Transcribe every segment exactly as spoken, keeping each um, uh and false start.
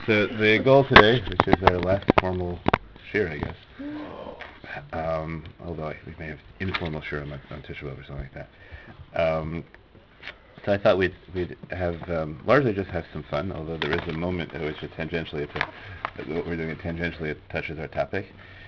So the goal today, which is our last formal share, I guess, um, although I, we may have informal share on, on Tisha B'Av or something like that. Um, so I thought we'd we'd have um, largely just have some fun, although there is a moment at which it tangentially, it, what we're doing it tangentially, it touches our topic.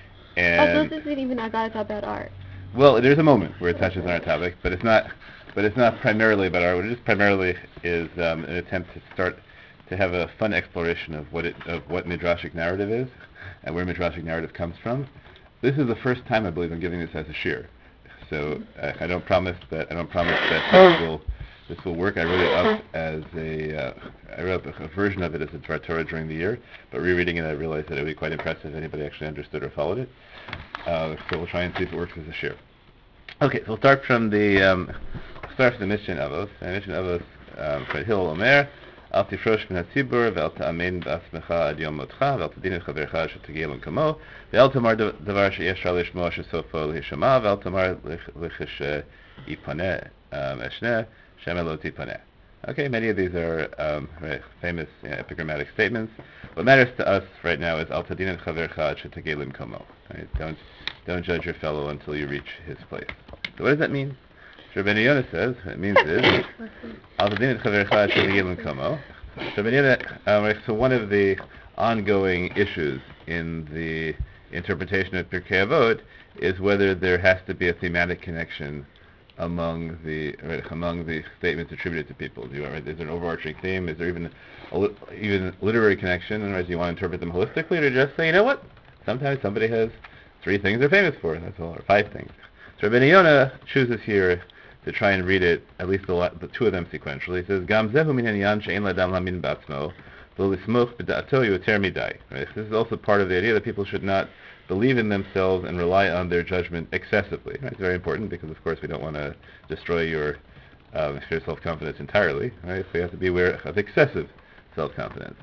Also, And this isn't even I gotta talk about art. well, there's a moment where it touches on our topic, but it's not, but it's not primarily about art. What it is primarily is um, an attempt to start to have a fun exploration of what it of what midrashic narrative is and where midrashic narrative comes from. This is the first time I believe I'm giving this as a shir, so uh, I don't promise that I don't promise that this will this will work. I wrote it up as a uh, I wrote up a, a version of it as a Dvar Torah during the year, but rereading it I realized that it would be quite impressive if anybody actually understood or followed it. Uh, so we'll try and see if it works as a shir. Okay, so we'll start from the um, start from the Mishnah Avos. And Mishnah Avos um, for Hill Omer, Al Tifrosh min Hatzibur, Ve'al Ta'amin B'Asmecha Ad Yom Motcha, Ve'al Tadin Et Chavercha Shetegel Kamo, Ve'al Tamar Davar Sheyesh Ra Lishmo Shesofo Lishama, Ve'al Tamar Lichish Yipaneh Eshneh, Shem Elo Tipaneh. Okay, many of these are um, right, famous you know, epigrammatic statements. What matters to us right now is Al Tadin Et Chavercha Shetegel Kamo. Right? Don't don't judge your fellow until you reach his place. So what does that mean? Rabbeinu Yonah says, what it means is, Al Tadin Et Chavercha Shetegel Kamo. So Rabbeinu Yonah, um, right, so one of the ongoing issues in the interpretation of Pirkei Avot is whether there has to be a thematic connection among the right, among the statements attributed to people. Do you, right, is there an overarching theme? Is there even a li- even literary connection? And right, do you want to interpret them holistically, or just say, you know what? Sometimes somebody has three things they're famous for. That's all, or five things. So Rabbeinu Yonah chooses here to try and read it, at least the, the two of them sequentially. He says, "Gam zehu min hanyan she'en ladam lamin b'atzmo, v'lo lismuch b'da'ato yoter midai." Right? This is also part of the idea that people should not believe in themselves and rely on their judgment excessively. Right? It's very important because, of course, we don't want to destroy your, um, your self-confidence entirely. Right? So you have to be aware of excessive self-confidence.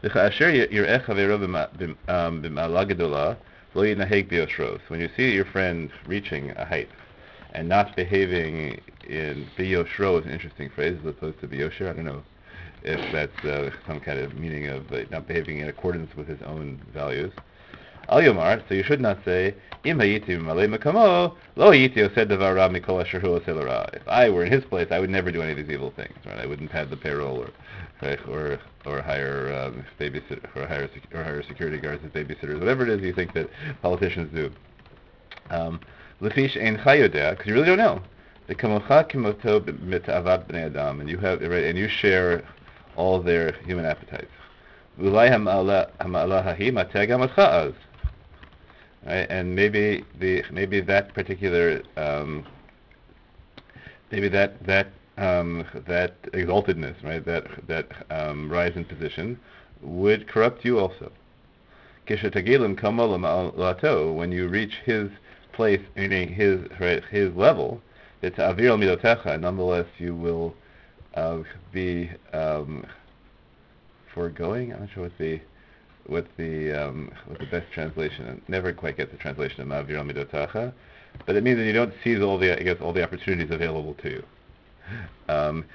When you see your friend reaching a height and not behaving in biyoshro is an interesting phrase as opposed to biyosher. I don't know if that's uh, some kind of meaning of uh, not behaving in accordance with his own values. Al Yomar, so you should not say, Im hayiti malay makamo, lo hayiti osed davar ra mikol asher hu oseh l'ra. If I were in his place, I would never do any of these evil things. Right? I wouldn't pad the payroll or right, or or hire um, babysitter or hire sec- or hire security guards as babysitters. Whatever it is you think that politicians do. Um, Lefish ein chayodea, because you really don't know. The kamocha kimoto mit'avat bnei adam, and you have right, and you share all their human appetites. Ulai hama'ala hahi mateh gamatcha az. Right, and maybe the maybe that particular um, maybe that that um, that exaltedness, right, that that um, rise in position, would corrupt you also. Kisha kamo lama'alato, when you reach his place, meaning his right, his level, it's avir midotecha. Nonetheless, you will uh, be um, foregoing. I'm not sure what the what the um, what the best translation. I never quite get the translation of avir midotecha, but it means that you don't seize all the I guess all the opportunities available to you. Um,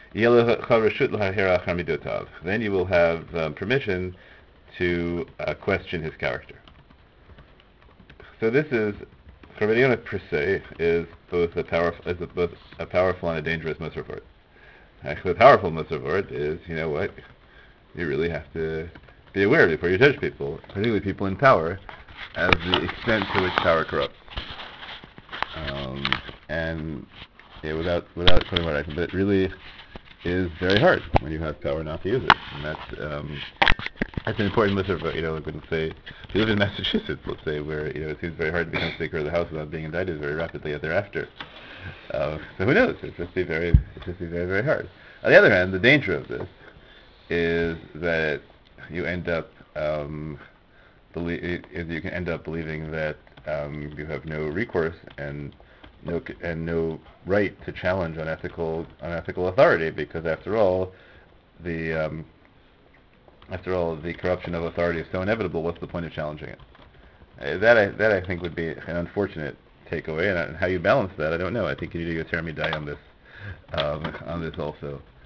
then you will have um, permission to uh, question his character. So this is, Rabbeinu Yonah per se, is both a powerful, is a, both a powerful and a dangerous Musar word. Actually, the powerful Musar word is, you know what, you really have to be aware before you judge people, particularly people in power, as the extent to which power corrupts. Um, and yeah, without without putting what I can, but it really is very hard when you have power not to use it, and that's um, that's an important list of, you know, I wouldn't say, if you live in Massachusetts, let's say, where, you know, it seems very hard to become Speaker of the House without being indicted very rapidly thereafter. Uh, so who knows? It's just be very, it's just be very, very hard. On the other hand, the danger of this is that you end up, um, belie- you can end up believing that um, you have no recourse and no and no right to challenge unethical unethical authority, because after all, the um, after all, the corruption of authority is so inevitable. What's the point of challenging it? Uh, that I that I think would be an unfortunate takeaway, and, and how you balance that, I don't know. I think you need to go Jeremy die on this um, on this also.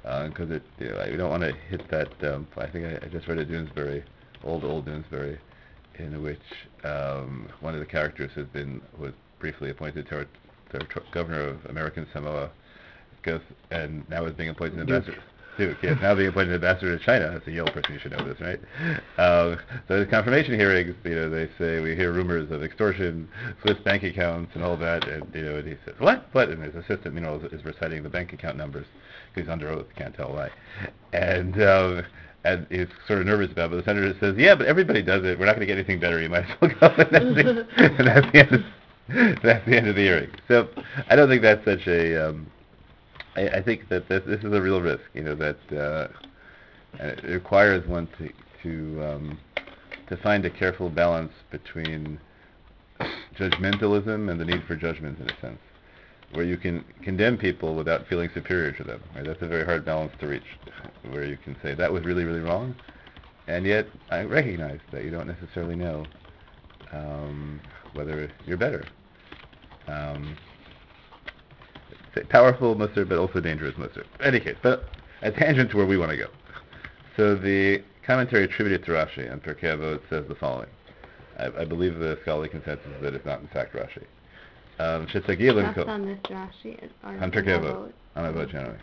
because it, you know, I don't want to hit that. Um, I think I, I just read a Doonesbury, old old Doonesbury, in which um, one of the characters has been was briefly appointed to, to governor of American Samoa, goes and now is being appointed ambassador. Duke, yes, now being appointed ambassador to China. That's a Yale person, you should know this, right? Um, so the confirmation hearings, you know, they say we hear rumors of extortion, Swiss bank accounts, and all that, and you know, and he says what? What? And his assistant, you know, is, is reciting the bank account numbers. He's under oath, can't tell why, and um, and he's sort of nervous about it. But the senator says, yeah, but everybody does it. We're not going to get anything better. You might as well go. And that's the, and that's the end. Of, that's the end of the hearing. So I don't think that's such a. Um, I, I think that this, this is a real risk, you know, that uh, it requires one to to um, to find a careful balance between judgmentalism and the need for judgment, in a sense, where you can condemn people without feeling superior to them. Right? That's a very hard balance to reach, where you can say that was really, really wrong, and yet I recognize that you don't necessarily know um, whether you're better. Um, Powerful Musar, but also dangerous Musar. In any case, but a tangent to where we want to go. So the commentary attributed to Rashi on Pirkei Avot says the following. I, I believe the scholarly consensus is that it's not in fact Rashi. Um, That's on this Rashi. On Pirkei Avot. On Avot generally.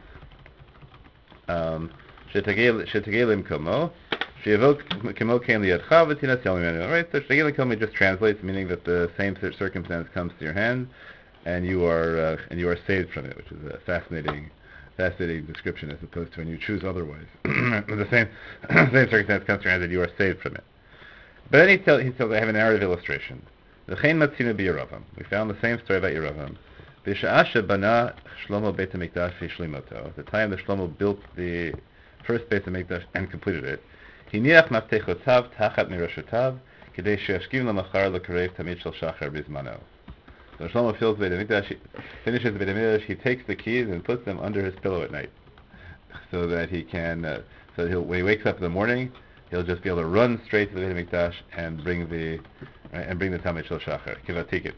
Um, Shetagelim Komo. Sheyavot Komo came liyadcha v'tinas yal mimenu. Right, so Shetagelim Komo just translates, meaning that the same circumstance comes to your hand, and you are uh, and you are saved from it, which is a fascinating, fascinating description, as opposed to when you choose otherwise. the same same circumstance comes to your hand, and you are saved from it. But then he tells he tells I have a narrative illustration. The Chen Matzina b'Yeravam. We found the same story about Yeravam. B'sha'asha bana Shlomo Beit Hamikdash v'Shlimato. At the time that Shlomo built the first Beit Hamikdash and completed it, hiniach maftechotav tachat miroshotav kedei she'ashkim lamachar l'karev tamid shel shachar bizmano. So Shlomo fills Beit HaMikdash, finishes Beit HaMikdash, he takes the keys and puts them under his pillow at night, so that he can, uh, so he'll, when he wakes up in the morning, he'll just be able to run straight to the Beit HaMikdash and bring the, right, and bring the Tamid Shel Shachar, Kivatikit.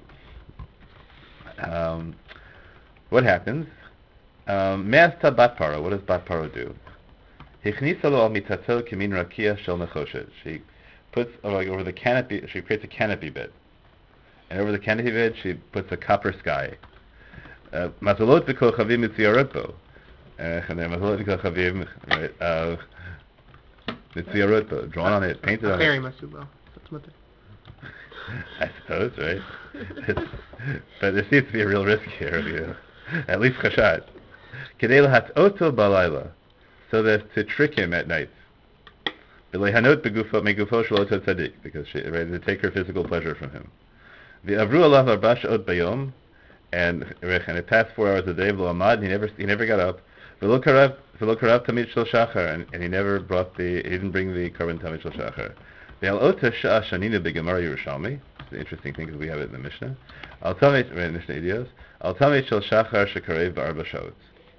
Um, what happens? Um, Me'asta Bat Paro, what does Bat Paro do? Hichnisa lo al mitato kimin rakia shel nechoshet. She puts, uh, like, over the canopy, she creates a canopy bed. And over the canopy bed, she puts a copper sky. Mazalot v'kochavim mitziarotbo. And then mazalot v'kochavim, right, uh, mitziarotbo, drawn on it, painted on it. I suppose, right? But there seems to be a real risk here, you know. At least chashat. Kedei lahatz'oto balayla, so that to trick him at night. V'lehanot begufo megufo shel oto tzadik, because she, right, to take her physical pleasure from him. V'avru alav arba she'ot bayom, and and it passed four hours a day. V'lo he never he never got up. V'lo karav v'lo karav tamid shel shachar, and, and he never brought the he didn't bring the korban tamid shel shachar. Ve'al ota sha'a shanina begemara Yerushalmi. It's an interesting thing because we have it in the Mishnah. Al tamid right, Mishnah Idios. Al tamid shel shachar shekarev ba'arba sha'ot.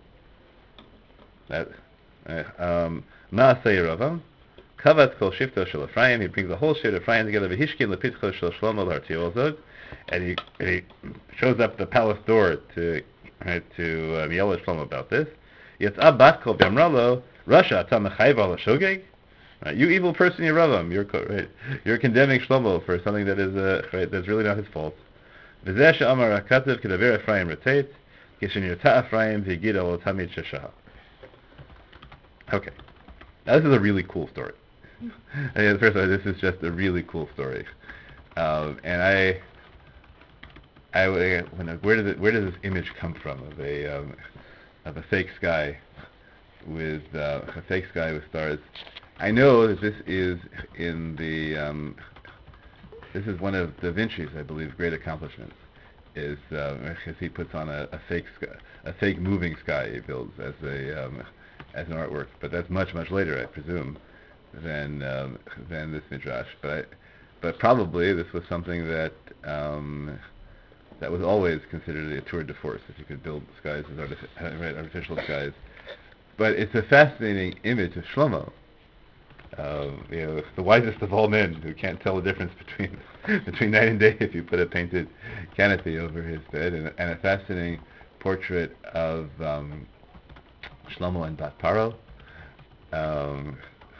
That um ma'aseh Yeravam. Kavat kol shifto shel Ephraim. He brings the whole shit of Ephraim together. V'hishkin lepitcho shel Shlomo l'hartio zod. And he, and he shows up the palace door to right, to um, yell at Shlomo about this. Yetzah bat kol b'amralo Rasha ata mechayv al hashogeg. You evil person, Yeravam, you're right. You're condemning Shlomo for something that is uh, right, that's really not his fault. V'zeh she'amar hakativ kedaver Ephraim retait kishen yirta Ephraim v'yigid al tamid sheshah. Okay, now this is a really cool story. I mean, first of all, this is just a really cool story, um, and I. I, when I, where does it, where does this image come from of a um, of a fake sky with uh, a fake sky with stars? I know that this is in the um, this is one of Da Vinci's, I believe, great accomplishments. Is uh, because he puts on a, a fake sky, a fake moving sky he builds as a um, as an artwork. But that's much much later, I presume, than um, than this midrash. But I, but probably this was something that. Um, That was always considered a tour de force, if you could build skies as artific- right, artificial skies. But it's a fascinating image of Shlomo, uh, you know, the wisest of all men, who can't tell the difference between between night and day if you put a painted canopy over his bed, and, and a fascinating portrait of um, Shlomo and Bat Paro. Um,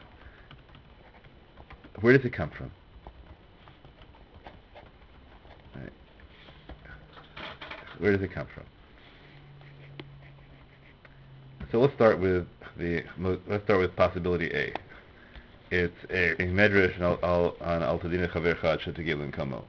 where does it come from? Right. Where does it come from? So let's start with the let's start with possibility A. It's a, a medrash on Al Tadina Chavercha Ad Shetegilin Kamo.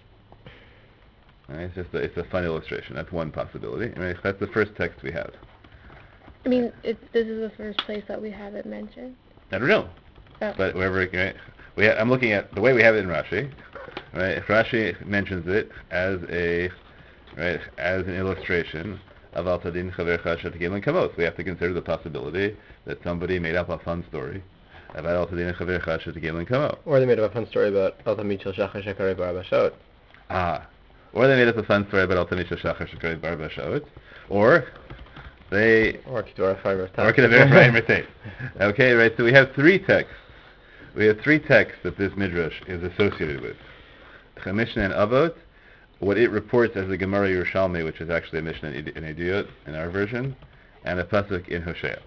It's just a, it's a fun illustration. That's one possibility. I mean, that's the first text we have. I mean, it, this is the first place that we have it mentioned. I don't know, oh. But wherever right, we ha- I'm looking at the way we have it in Rashi. Right, Rashi mentions it as a right as an illustration of Al Tadin Chavercha Shetegilin Kamo. We have to consider the possibility that somebody made up a fun story about Al Tadin Chavercha Shetegilin Kamo. Or they made up a fun story about Al Tamid Shel Shachar Shekarei Bar Bashot. Ah. Or they made up a fun story about Al Tamid Shel Shachar Shekarei Bar Bashot. Or they... Or Kedvar Ephraim Ratet. Or Kedvar Ephraim Ratet. Okay, right, so we have three texts. We have three texts that this Midrash is associated with. The Mishnah in Avot, what it reports as the Gemara Yerushalmi, which is actually a Mishnah in Ediyot, in our version, and a Pasuk in Hosea.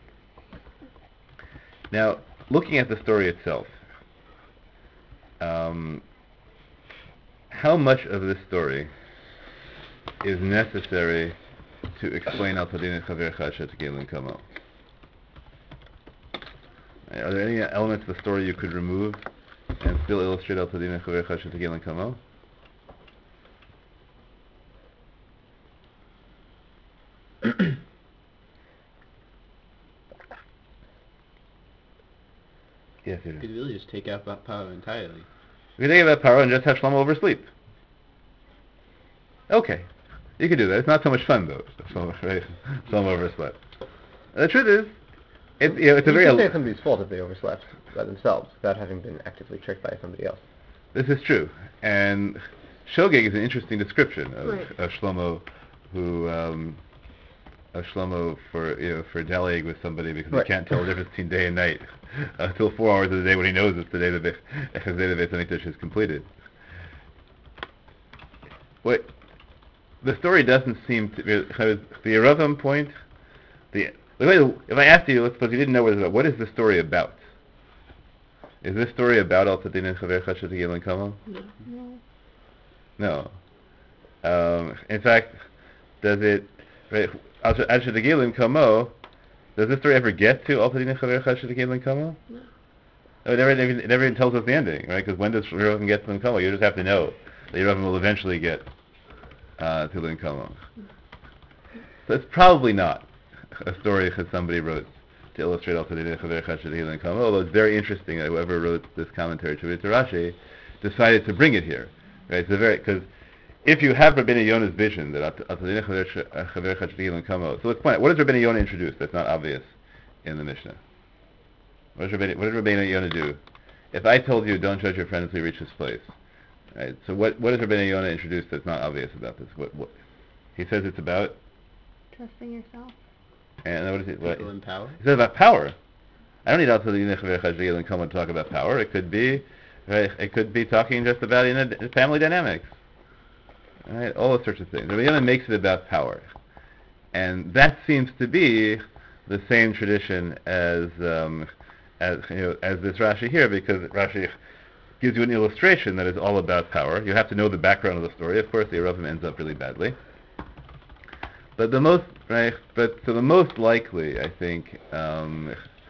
Now, looking at the story itself, um, how much of this story is necessary to explain Al Tadin Chavercha Shetegilin Kamo? Are there any elements of the story you could remove and still illustrate Al Tadin Chavercha Shetegilin Kamo? Yes, you could really just take out Paro entirely. We could take out Paro and just have Shlomo oversleep. Okay, you could do that. It's not so much fun though. Shlomo, right? Shlomo overslept. The truth is, it's you know it's you a very. You can say somebody's fault if they overslept by themselves without having been actively tricked by somebody else. This is true, and Shogeg is an interesting description of, right. of Shlomo, who. Um, of Shlomo for you know for dallying with somebody because right. he can't tell the difference between day and night until four hours of the day when he knows it's the day that the Beit HaMikdash is completed. What the story doesn't seem to the Yeravim point. The if I asked you, let's suppose you didn't know what it's about. What is the story about? Is this story about Al Tadin Chavercha Shetegilin Kamo? No. No. Um, in fact, does it? Right, Al Shetegilin Kamo, does this story ever get to Al Tadin Chavercha Shetegilin Kamo? No. No, it never, it never even tells us the ending, right? Because when does Yeravim get to Lin Kamo? You just have to know that Yeravim will eventually get uh, to Lin Kamo. So it's probably not a story that somebody wrote to illustrate Al Tadin Chavercha Shetegilin Kamo, although it's very interesting that whoever wrote this commentary to Rashi decided to bring it here, right? It's a very, because if you have Rabbeinu Yonah's vision that Al Tadin Chavercha Shetegilin Kamo, so let's point out, what does Rabbeinu Yonah introduce that's not obvious in the Mishnah? What does Rabbeinu, what does Rabbeinu Yonah do? If I told you, don't judge your friend until you reach this place, right? So what what does Rabbeinu Yonah introduce that's not obvious about this? What, what he says it's about? Trusting yourself. And what is it? What? People in power. He says about power. I don't need Al Tadin Chavercha Shetegilin Kamo to talk about power. It could be, right? It could be talking just about you know, family dynamics. Right, all those sorts of things. Rabbi Yonah makes it about power, and that seems to be the same tradition as um, as you know as this Rashi here, because Rashi gives you an illustration that is all about power. You have to know the background of the story. Of course, the Yeravim ends up really badly, but the most right, but so the most likely, I think, um,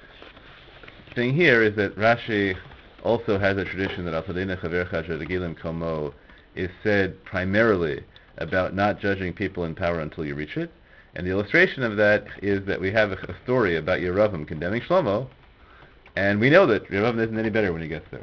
thing here is that Rashi also has a tradition that Al Tadin Chavercha Shetegilin Kamo is said primarily about not judging people in power until you reach it. And the illustration of that is that we have a, a story about Yeravim condemning Shlomo, and we know that Yeravim isn't any better when he gets there.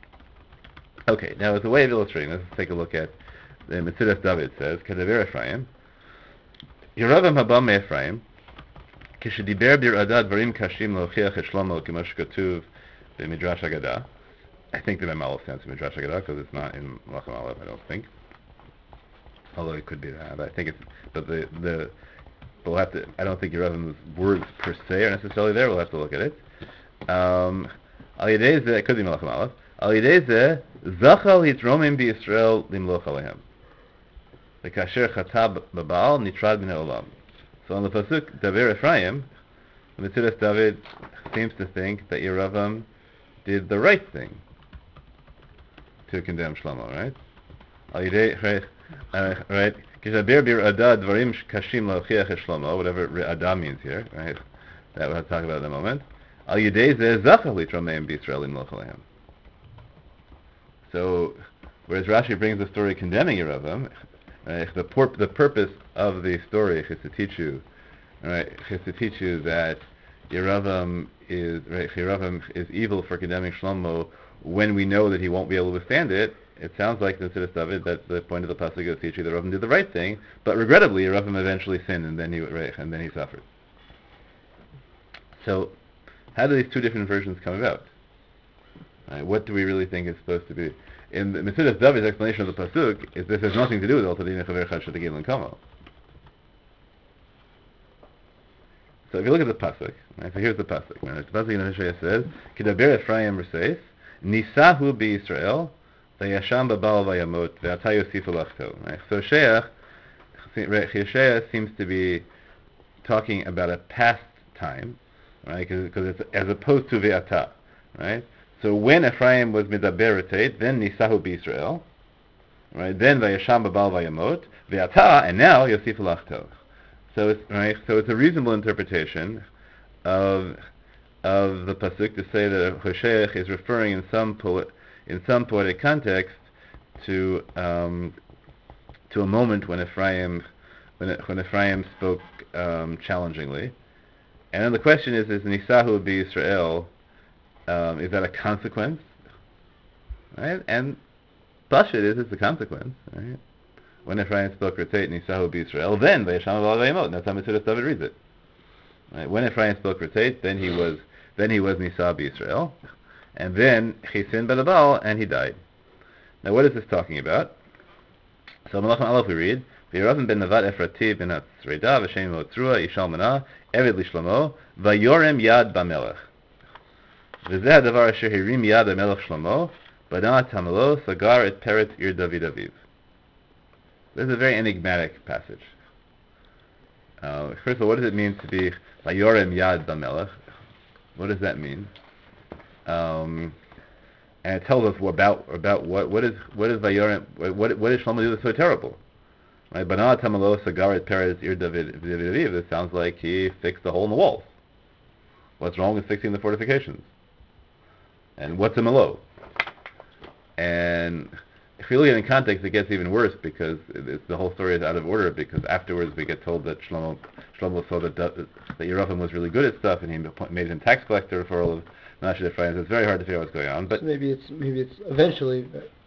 Okay, now as a way of illustrating, let's take a look at the Metzudas David says, Kedaver Ephraim, Yeravim haba me-Ephraim, כשדיבר ברעדה דברים קשים להוכיח את שלמה כמו שכתוב במדרש אגדה. I think the Mem Aleph stands for Midrash Haggadah because it's not in Melachim Aleph, I don't think. Although it could be that, but I think it's. But the the we'll have to. I don't think Yeravim's words per se are necessarily there. We'll have to look at it. Um, Al Yedei Zeh, it could be Melachim Aleph. Al Yedei Zeh Zachal Hitromim BiYisrael Limloch Alehem. V'kasher Chata Babal Nitrad Min Ha'olam. So on the pasuk Daber Ephraim, Metzudas David seems to think that Yeravam did the right thing to condemn Shlomo, right? Al Yidei, right? Uh, right? Kishaber bir Ada dvarim kashim laochiach et Shlomo, whatever Ada means here, right? That we'll have to talk about in a moment. Al Yidei zeh zachar litromeim b'Yisrael im lochalehem. So, whereas Rashi brings the story condemning Yeravam, right, the, pur- the purpose of the story is to teach you, right, is to teach you that Yeravam is right, Yeravam is evil for condemning Shlomo when we know that he won't be able to withstand it. It sounds like the Siddur David that the point of the pasuk is to teach you that Yeravam did the right thing, but regrettably Yeravam eventually sinned and then he right, and then he suffered. So, how do these two different versions come about? Right, what do we really think is supposed to be? In the Metzudas David's explanation of the pasuk, is this has nothing to do with Al Tadin Chavercha Shetagil and Kamo. So if you look at the pasuk, right, so here's the pasuk. Right, the pasuk in Hosea says, "Kidaber Ephraim Reseis Nisahu BeYisrael Vayasham Babal Vayamot Ve'ata Yosifu Lachto." Right, so Hosea, Hosea seems to be talking about a past time, right? Because it's as opposed to Ve'ata, right? So when Ephraim was midaber etet, then Nisahu BeYisrael, right? Then Vayasham Babal Vayamot Ve'ata, and now Yosifu Lachto. So it's right. So it's a reasonable interpretation of of the pasuk to say that Hosea is referring in some poet in some poetic context to um, to a moment when Ephraim when when Ephraim spoke um, challengingly, and then the question is: Is Nisahu BeYisrael? Um, is that a consequence? Right, and Pashut is it's a consequence, right? When Ephraim spoke Retzeit Nisahu BeYisrael, then Vayasham Babal Vayamot. And that's how Metzudas David reads it. Right? When Ephraim spoke Retzeit, then he was then he was Nisa BeYisrael, and then he sinned by the Baal and he died. Now, what is this talking about? So Malachim Aleph we read, V'Yeravam ben Navat Efrati ben Hatzreda v'Shem Motzrua Yishal Mana Eved Lishlomo Vayorem Yad Bamelech V'Zeh Hadavar Asher Hirim Yad Bamelech Shlomo Bana Tamalo Sagar et Peret Ir David Aviv. This is a very enigmatic passage. Uh, first of all, what does it mean to be Vayorem Yad Bamelech? What does that mean? Um, and it tells us about about what what is what is Vayorem what what, what did Shlomo do that's so terrible? Right? Bana Tamalo Sagaret Perez Ir David Aviv. It sounds like he fixed the hole in the walls. What's wrong with fixing the fortifications? And what's a malo? And if you look at it in context, it gets even worse because it, it's, the whole story is out of order. Because afterwards, we get told that Shlomo Shlomo saw that that Yeravam was really good at stuff, and he made him tax collector for all of Menashe Ephraim. So it's very hard to figure out what's going on. But so maybe it's maybe it's eventually.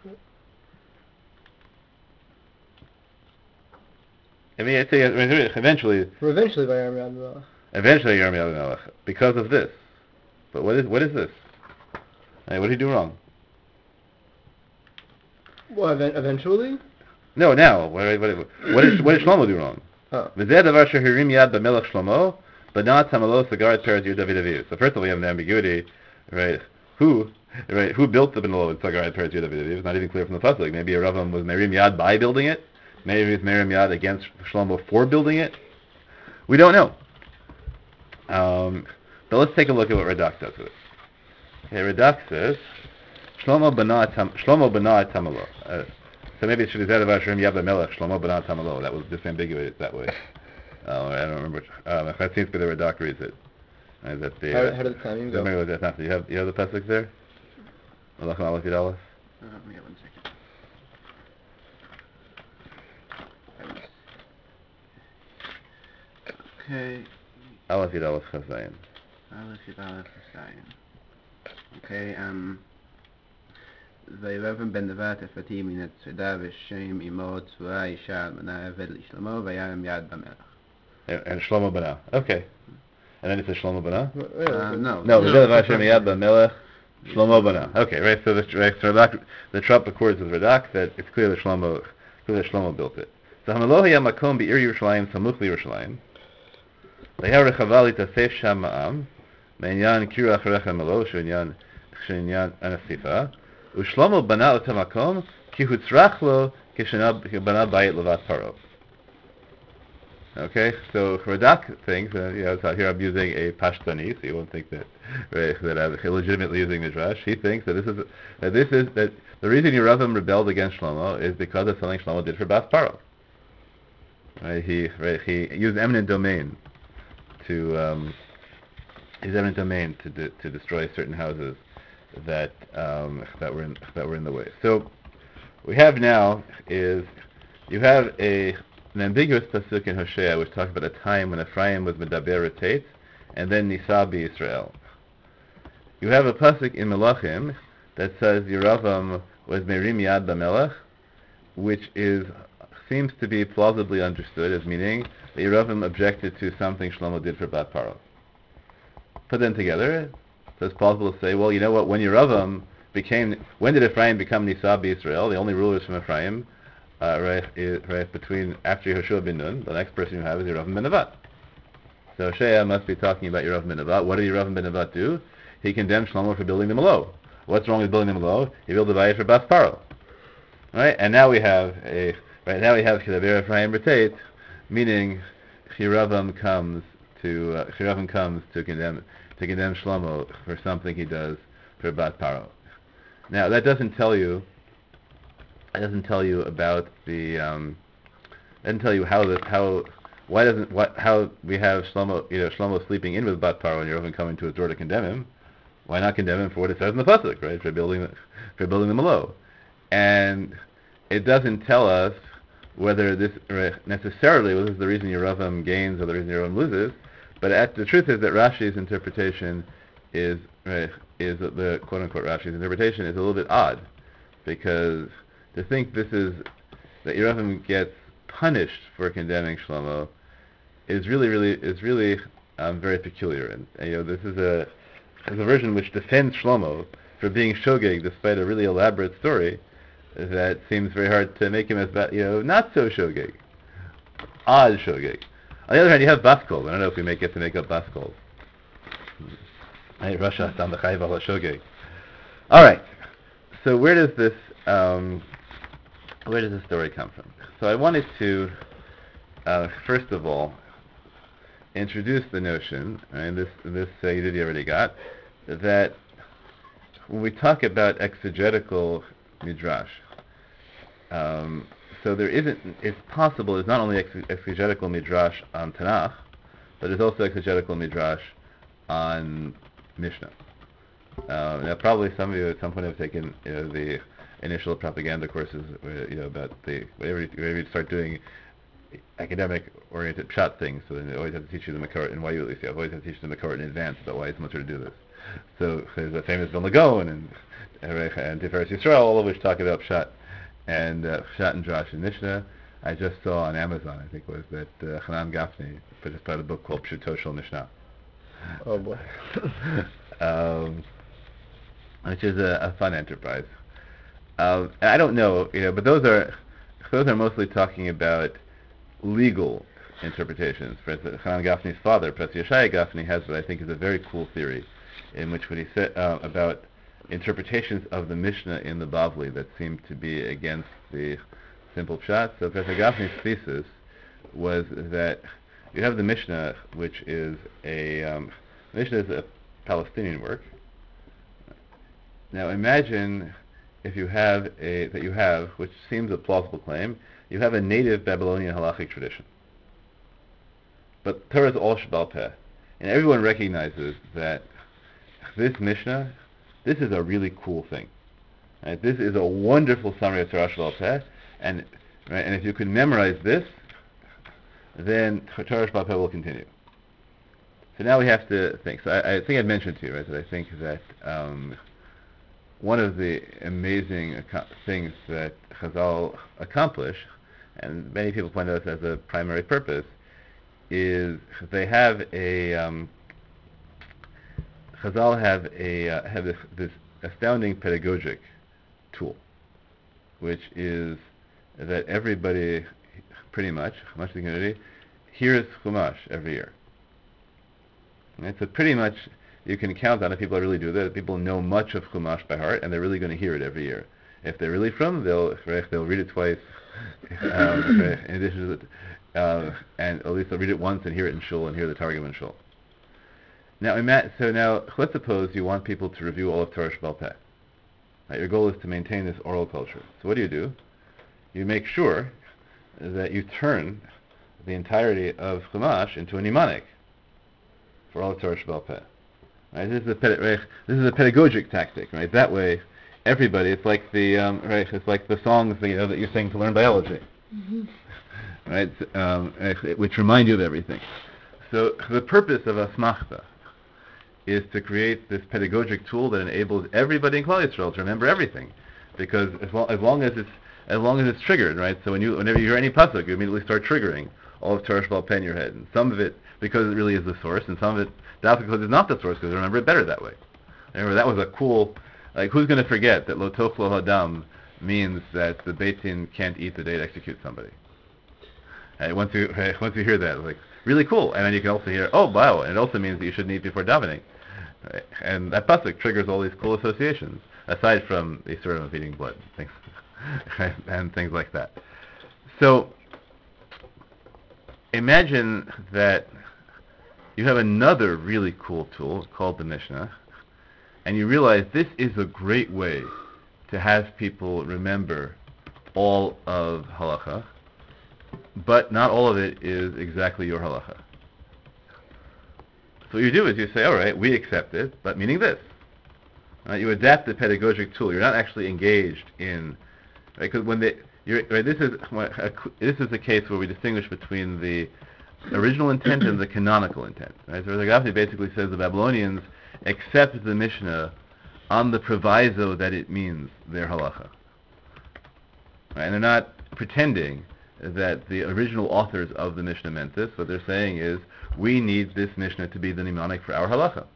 I mean, I'd say eventually. Or eventually by Yeravam. Eventually, Yeravam Melech, because of this. But what is what is this? Hey, what did he do wrong? Well, event- eventually. No, now. What, what, what, did, what did Shlomo do wrong? Oh. V'zeh davar shehirim yad b'melech Shlomo, but not tamalo sagarat peres yir David Aviv. So first of all, we have an ambiguity, right? Who, right? Who built the Benelo with sagarat peres yir David Aviv? It's not even clear from the pasuk. Maybe Yeravam was merim yad by building it. Maybe it was merim yad against Shlomo for building it. We don't know. Um, but let's take a look at what Radak says with it. Okay, Radak says, Shlomo bana tam, Shlomo bana tamalo. Uh, so maybe it should be Zed Avashrim Yabba Melech Shlomo bana tamalo. That was disambiguated that way. Uh, I don't remember. Um, if that seems to be the Radak reads it. Uh, that the, how, uh, how did the timing go? Maybe that's not. You have you have the pasuk there. Malachim Aleph Yud Aleph. Uh, let me get one second. Okay. Aleph Yud Aleph Chazayin. Aleph Yud Aleph Chazayin. Okay, um, וירבם בן נבט אפרתי מן הצרדה ושם אמו צבורה אישה אלמנה עבד לשלמה וירם יד במלך. And Shlomo bana. Okay. And then it says Shlomo bana. Uh, no. No, the Zed Avashrim Yad Melech Shlomo bana. Okay, right. So the right, so Radak, the Trupp accords with Radak that it's clear that Shlomo, clear that Shlomo built it. So Hamelo Haya Makom Be'ir Yerushalayim Samuch LiYerushalayim. V'Haya Rechavali Tasef Sham Ma'am. Me'inyan Kirach Rechem Melo She'inyan She'inyan Anasifa. U'Shlomo bana Ota Makom Ki Hutzrach Lo Kishana Bana Bayit Levat Paro. Okay, so Radak thinks, uh, you know, so here I'm using a Pashtani, so you won't think that right, that I'm illegitimately using Midrash. He thinks that this is that this is that the reason Yeravim rebelled against Shlomo is because of something Shlomo did for Bas Paro. Right, he right, he used eminent domain to um, his eminent domain to de- to destroy certain houses that um, that were in that were in the way. So what we have now is you have a an ambiguous pasuk in Hosea which talks about a time when Ephraim was medaber retate and then Nisa Israel. You have a pasuk in Melachim that says Yeravam was merim yad b'melech, which is seems to be plausibly understood as meaning that Yeravam objected to something Shlomo did for Bat Paro. Put them together, so it's plausible to say, well, you know what? When Yeravam became, when did Ephraim become Nisa Israel? The only rulers from Ephraim. Uh, right, is, right between after Yehoshua ben Nun, the next person you have is Yeravim ben Nevat. So Hosea must be talking about Yeravim ben Nevat. What did Yeravim ben Nevat do? He condemned Shlomo for building the Milo. What's wrong with building the Milo? He built the bayit for Bas Paro. Right, and now we have a right now we have Chidaber Ephraim Retate, meaning Yeravim comes to uh, Yeravim comes to condemn to condemn Shlomo for something he does for Bas Paro. Now that doesn't tell you. It doesn't tell you about the. Um, it doesn't tell you how the how why doesn't what how we have Shlomo you know Shlomo sleeping in with Bat Paro and Yeravim coming to his door to condemn him. Why not condemn him for what it says in the pasuk, right? For building the, for building the Milo, and it doesn't tell us whether this necessarily was the reason Yeravim gains or the reason Yeravim loses. But at, the truth is that Rashi's interpretation is right, is the quote unquote Rashi's interpretation is a little bit odd, because to think this is that Yeravim gets punished for condemning Shlomo is really, really is really um, very peculiar. And, and you know, this is a is a version which defends Shlomo for being shogeg, despite a really elaborate story that seems very hard to make him as bad, you know, not so shogeg, odd shogeg. On the other hand, you have Baskol. I don't know if we may get to make up Baskol. Russia down the chayv al shogeg. All right. So where does this um, Where does this story come from? So I wanted to, uh, first of all, introduce the notion, and this this uh, you already got, that when we talk about exegetical midrash, um, so there isn't. It's possible. There's not only ex- exegetical midrash on Tanakh, but there's also exegetical midrash on Mishnah. Uh, now, probably some of you at some point have taken you know, the initial propaganda courses, uh, you know, about the whenever you, whenever you start doing academic-oriented pshat things, so then they always have to teach you the Makar, and why you at least, you always have to teach you the Makar in advance about why it's much to do this. So there's a famous Vilna Gaon and and Tiferes Yisrael, all of which talk about pshat and uh, pshat and drash and Mishnah. I just saw on Amazon, I think it was that uh, Hanan Gafni just put out a book called Pshuto Shel Mishnah. Oh boy. um, which is a, a fun enterprise. Um, and I don't know, you know, but those are those are mostly talking about legal interpretations. For instance, Hanan Gafni's father, Professor Yeshaya Gafni, has what I think is a very cool theory, in which when he said uh, about interpretations of the Mishnah in the Bavli that seem to be against the simple pshat. So Professor Gafni's thesis was that you have the Mishnah, which is a um, Mishnah is a Palestinian work. Now imagine if you have a that you have, which seems a plausible claim, you have a native Babylonian halachic tradition. But Torah is all Shebal Peh, and everyone recognizes that this Mishnah, this is a really cool thing. Right? This is a wonderful summary of Torah Shebal Peh, and right, and if you can memorize this, then Torah Shebal Peh will continue. So now we have to think. So I, I think I mentioned to you, right, that I think that um, one of the amazing ac- things that Chazal accomplish, and many people point out as a primary purpose, is they have a um, Chazal have a uh, have this, this astounding pedagogic tool, which is that everybody, pretty much, much of the community, hears Chumash every year. Right? So pretty much you can count on it. People really do that. People know much of Chumash by heart, and they're really going to hear it every year. If they're really from, they'll they'll read it twice. Um, in addition to uh, and at least they'll read it once and hear it in shul and hear the Targum in shul. Now, ima- so now let's suppose you want people to review all of Torah Sheba'al Peh. Right, your goal is to maintain this oral culture. So what do you do? You make sure that you turn the entirety of Chumash into a mnemonic for all of Torah Sheba'al Peh. Right? This is a ped- right? This is a pedagogic tactic, right? That way, everybody, it's like the um, right, it's like the songs that you know that you sing to learn biology, Mm-hmm. right? Um, which remind you of everything. So the purpose of Asmachta is to create this pedagogic tool that enables everybody in Klal Yisrael to remember everything, because as, well, as long as it's as long as it's triggered, right? So when you whenever you hear any pasuk, you immediately start triggering all of Torah Sheba'al Peh in your head, and some of it because it really is the source, and some of it that's because it's not the source, because I remember it better that way. Remember, that was a cool, like, who's going to forget that lo tochlo hadam means that the Beit Din can't eat the day to execute somebody? Right, once you right, once you hear that, it's like, really cool. And then you can also hear, oh, wow, and it also means that you shouldn't eat before davening. Right? And that pasuk triggers all these cool associations, aside from the sort of eating blood, things, right, and things like that. So, imagine that you have another really cool tool called the Mishnah, and you realize this is a great way to have people remember all of halacha, but not all of it is exactly your halacha. So what you do is you say, all right, we accept it, but meaning this. Right? You adapt the pedagogic tool. You're not actually engaged in, because right, when they, you're, right, this is a, this is the case where we distinguish between the original intent and the canonical intent. Right? So the Gafni basically says the Babylonians accept the Mishnah on the proviso that it means their halacha. Right? And they're not pretending that the original authors of the Mishnah meant this. What they're saying is, we need this Mishnah to be the mnemonic for our halacha.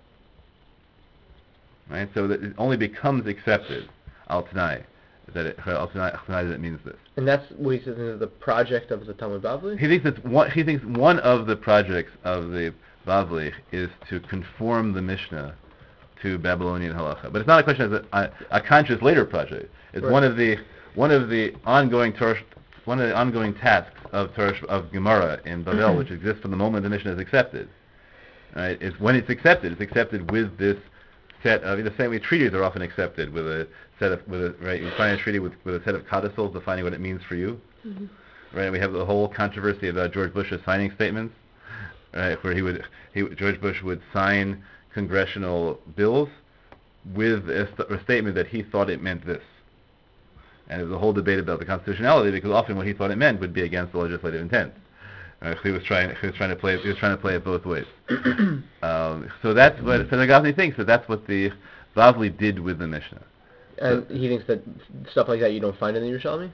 Right? So that it only becomes accepted, al Tanai, that it, al Tanai, that it means this. And that's what he says in the project of the Talmud Bavli? He thinks that one, he thinks one of the projects of the Bavli is to conform the Mishnah to Babylonian halacha. But it's not a question of a, a, a conscious later project. It's Right. one of the one of the ongoing Torah, one of the ongoing tasks of Torah, of Gemara in Babel, which exists from the moment the Mishnah is accepted. Right? It's when it's accepted. It's accepted with this set of, in the same way treaties are often accepted with a set of, with a, right, you sign a treaty with, with a set of codicils defining what it means for you. Mm-hmm. Right? We have the whole controversy about George Bush's signing statements, right, where he would, he, George Bush would sign congressional bills with a, st- a statement that he thought it meant this. And there was a whole debate about the constitutionality, because often what he thought it meant would be against the legislative intent. Uh, so he was trying. He was trying to play. He was trying to play it both ways. um, so that's what. So the Gafni thinks that that's what the Bavli did with the Mishnah. And he thinks that stuff like that you don't find in the Yerushalmi?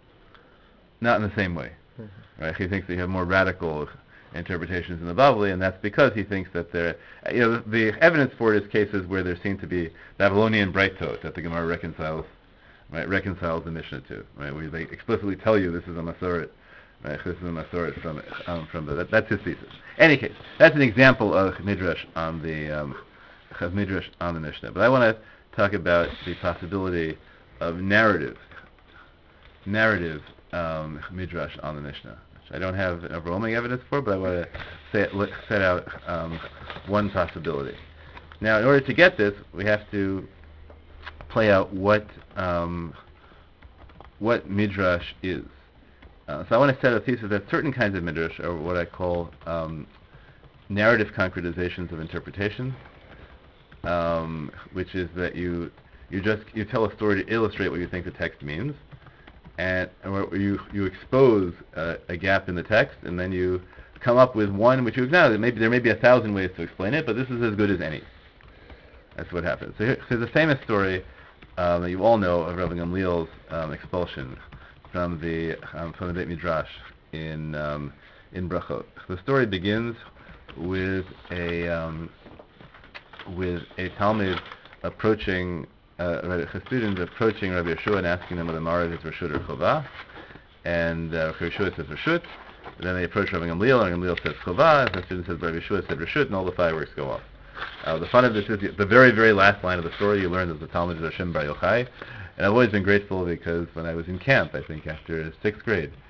Not in the same way, right? He thinks that you have more radical interpretations in the Bavli, and that's because he thinks that there, you know, the, the evidence for it is cases where there seem to be Babylonian brightot that the Gemara reconciles, right? Reconciles the Mishnah to, right? Where they explicitly tell you this is a Masoret, right? This is a Masoret from um, from the, that, that's his thesis. Any case, that's an example of midrash on the um, of midrash on the Mishnah. But I want to talk about the possibility of narrative, narrative um, midrash on the Mishnah. Which I don't have overwhelming evidence for, but I want to set, look, set out um, one possibility. Now, in order to get this, we have to play out what um, what midrash is. Uh, so I want to set a thesis that certain kinds of midrash are what I call um, narrative concretizations of interpretation, um, which is that you you just you tell a story to illustrate what you think the text means, and, and where you you expose uh, a gap in the text, and then you come up with one which you acknowledge. Maybe there may be a thousand ways to explain it, but this is as good as any. That's what happens. So here, there's a famous story um, that you all know of Rabbi Gamliel's um, expulsion from the um, from the Beit Midrash in um, in Brachot. The story begins with a um, with a Talmud approaching uh, a student approaching Rabbi Yeshua and asking him whether Marav is Rashut or Chovah, and uh, Rabbi Yeshua says Rashut. Then they approach Rabbi Gamliel, and Gamliel says Chovah, and the student says Rabbi Yeshua said Rashut, and all the fireworks go off. Uh, the fun of this is the, the very, very last line of the story you learn is the Talmud of Hashem Bar Yochai. And I've always been grateful because when I was in camp, I think after sixth grade,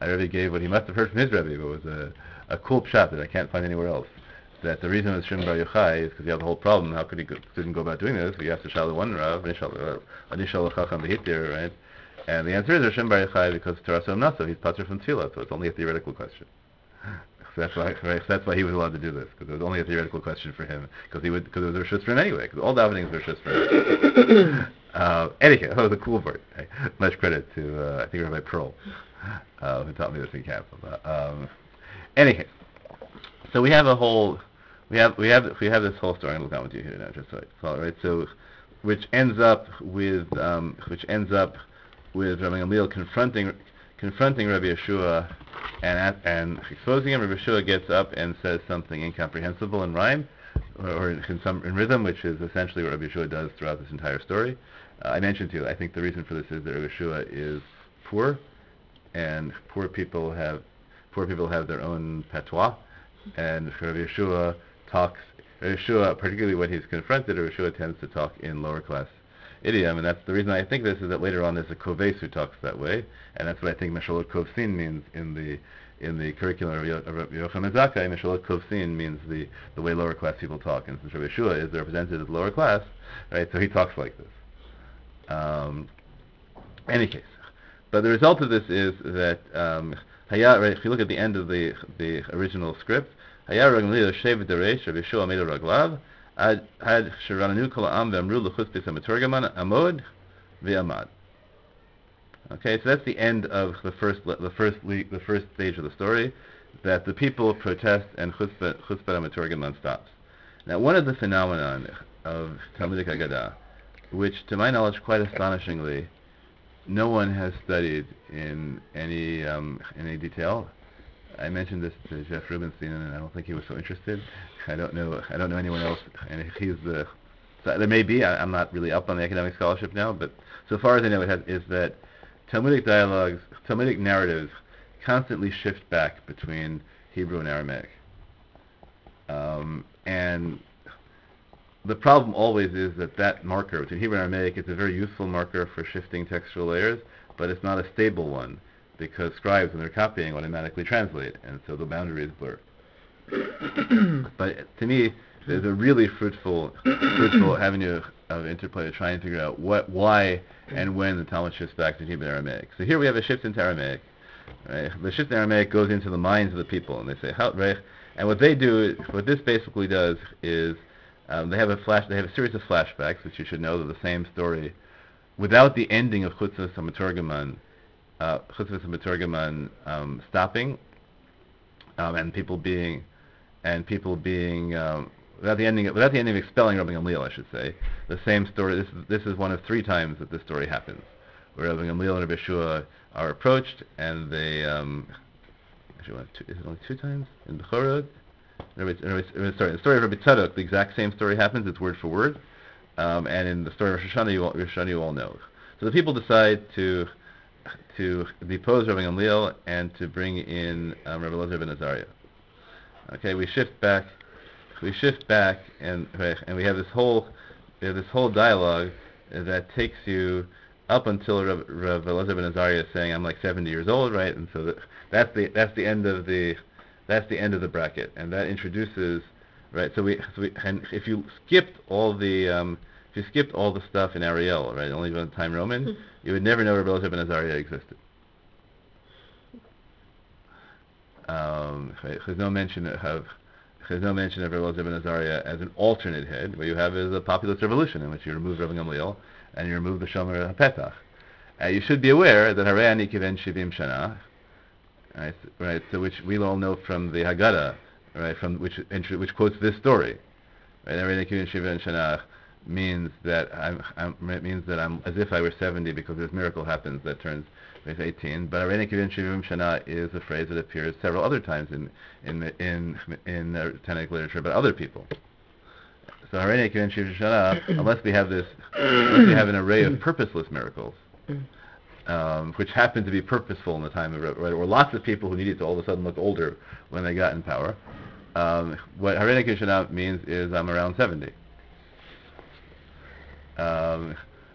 Rebbe gave what he must have heard from his Rebbe, but was a, a cool pshat that I can't find anywhere else. That the reason it was Shimon Bar Yochai is because you have the whole problem. How could he go, couldn't go about doing this? You have to shallow one Rav, Anishal Chacham Behitir, right? And the answer is Shimon Bar Yochai because Torah Som Naso, he's patur from Tefillah, so it's only a theoretical question. So that's why, right, so that's why he was allowed to do this, because it was only a theoretical question for him, because he would, because it was a reshus for him anyway, because all davenings were reshus for him. uh, anyhow, that was a cool part. Right? Much credit to uh, I think Rabbi Pearl, uh, who taught me this in camp. Um, anyhow, so we have a whole, we have we have we have this whole story. I'm going to look down with you here now, just so I follow, right? So, which ends up with um, which ends up with Rabbi Gamliel confronting confronting Rabbi Yeshua and at, and exposing him. Rabbi Yeshua gets up and says something incomprehensible in rhyme, or, or in some in rhythm, which is essentially what Rabbi Yeshua does throughout this entire story. Uh, I mentioned to you, I think the reason for this is that Rabbi Yeshua is poor, and poor people have poor people have their own patois, and Rabbi Yeshua talks. Rabbi Yeshua, particularly when he's confronted, Rabbi Yeshua tends to talk in lower class idiom, and that's the reason I think this is that later on there's a koves who talks that way, and that's what I think Meshalot Kovsin means in the in the curriculum of Rabbi Yochanan Zakkai. Meshalot Kovsin means the, the way lower class people talk, and since Rabbi Yeshua is represented as lower class, right, so he talks like this. Um, any case, but the result of this is that um, Haya, right, if you look at the end of the the original script, Haya Raglio Shevet Deresh Rabbi Yeshua Medo Raglav Had Sharananu Kol Am V'Amru L'Chutz Beis HaMeturgaman Amod V'Amad. Okay, so that's the end of the first the first the first stage of the story, that the people protest and Chutzpah HaMeturgaman stops. Now, one of the phenomenon of Talmudic Haggadah, which to my knowledge, quite astonishingly, no one has studied in any um, any detail. I mentioned this to Jeff Rubenstein, and I don't think he was so interested. I don't know. I don't know anyone else, and he's the. So there may be. I, I'm not really up on the academic scholarship now, but so far as I know, it has, is that Talmudic dialogues, Talmudic narratives, constantly shift back between Hebrew and Aramaic, um, and the problem always is that that marker between Hebrew and Aramaic is a very useful marker for shifting textual layers, but it's not a stable one, because scribes, when they're copying, automatically translate, and so the boundaries blur. But to me, there's a really fruitful, fruitful avenue of interplay to try and figure out what, why, and when the Talmud shifts back to Hebrew and Aramaic. So here we have a shift into Aramaic. Right? The shift in Aramaic goes into the minds of the people, and they say, "How?" Right? And what they do, what this basically does, is um, they have a flash, they have a series of flashbacks, which you should know, they're the same story, without the ending of Chutzpah HaMeturgaman. Uh, Chutzpah HaMeturgaman um, stopping, um, and people being, and people being, um, without the ending, without the ending of expelling Rabbi Gamliel, I should say. The same story. This is this is one of three times that this story happens, where Rabbi Gamliel and Rabbi Yeshua are approached, and they, um, actually, two, is it only two times in Bechorod? Rabbi, Rabbi, sorry, the story of Rabbi Tzadok, the exact same story happens. It's word for word, um, and in the story of Rosh Hashanah, you all, Rosh Hashanah, you all know. So the people decide to. to depose Rabbi Gamliel and to bring in um, Rabbi Elazar ben Azariah. Okay, we shift back, we shift back, and and we have this whole, we have this whole dialogue that takes you up until Rabbi, Rabbi Elazar ben Azariah is saying, "I'm like seventy years old," right? And so that, that's the that's the end of the that's the end of the bracket, and that introduces, right? So we, so we and if you skipped all the um, if you skipped all the stuff in Ariel, right, only by the time Roman, you would never know Rabbi Elazar ben Azariah existed. Um, right? There's no mention of there's no mention of Rabbi Elazar ben Azariah as an alternate head. What you have is a populist revolution in which you remove Rabbi Gamliel and you remove the Shomer HaPetach. Uh, you should be aware that Harei Ani Kiven Shivim Shana, right? Right. So which we all know from the Haggadah, right? From which which quotes this story, right? Harei Ani Kiven Shivim Shana means that I'm, I'm it means that I'm as if I were seventy because this miracle happens that turns me eighteen. But Harei Ani Kiven Shivim Shana is a phrase that appears several other times in in in in uh, Tanaic literature about other people. So Harei Ani Kiven Shivim Shana, unless we have this, unless we have an array of purposeless miracles, um, which happen to be purposeful in the time of right, or lots of people who needed to all of a sudden look older when they got in power. Um, what Harei Ani Kiven Shana means is I'm around seventy. Um,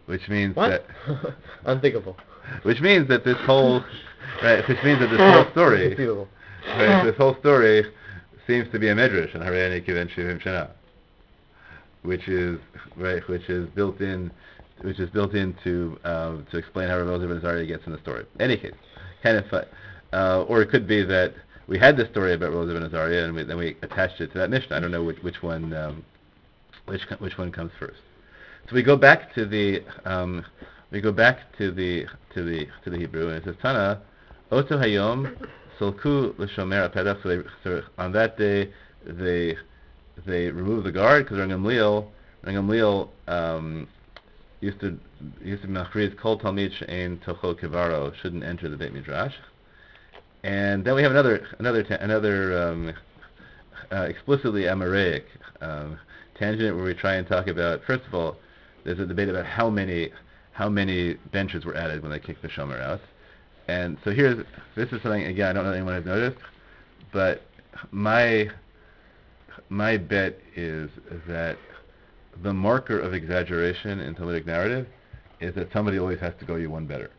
which means What? that Unthinkable. which means that this whole right, which means that this whole story, Inconceivable. right, this whole story seems to be a medrash in Harei Kiven Shivim Shana, which is right, which is built in, which is built into um, to explain how Rav Eliezer ben Azariah gets in the story. In any case, kind of fun. Uh, or it could be that we had this story about Rav Eliezer ben Azariah and we, then we attached it to that Mishnah. I don't know which, which one um, which which one comes first. So we go back to the um, we go back to the to the to the Hebrew, and it says Tana Oto Hayom Solku l'Shomer HaPedach. So, they, so on that day they they remove the guard because Rav Gamliel Rav Gamliel um, used to used to machriz kol talmid she'ein tocho kivaro shouldn't enter the Beit Midrash. And then we have another another ta- another um, uh, explicitly Amoraic um, tangent where we try and talk about, first of all, there's a debate about how many how many benches were added when they kicked the shomer out. And so here's this is something, again, I don't know if anyone has noticed, but my my bet is that the marker of exaggeration in Talmudic narrative is that somebody always has to go you one better.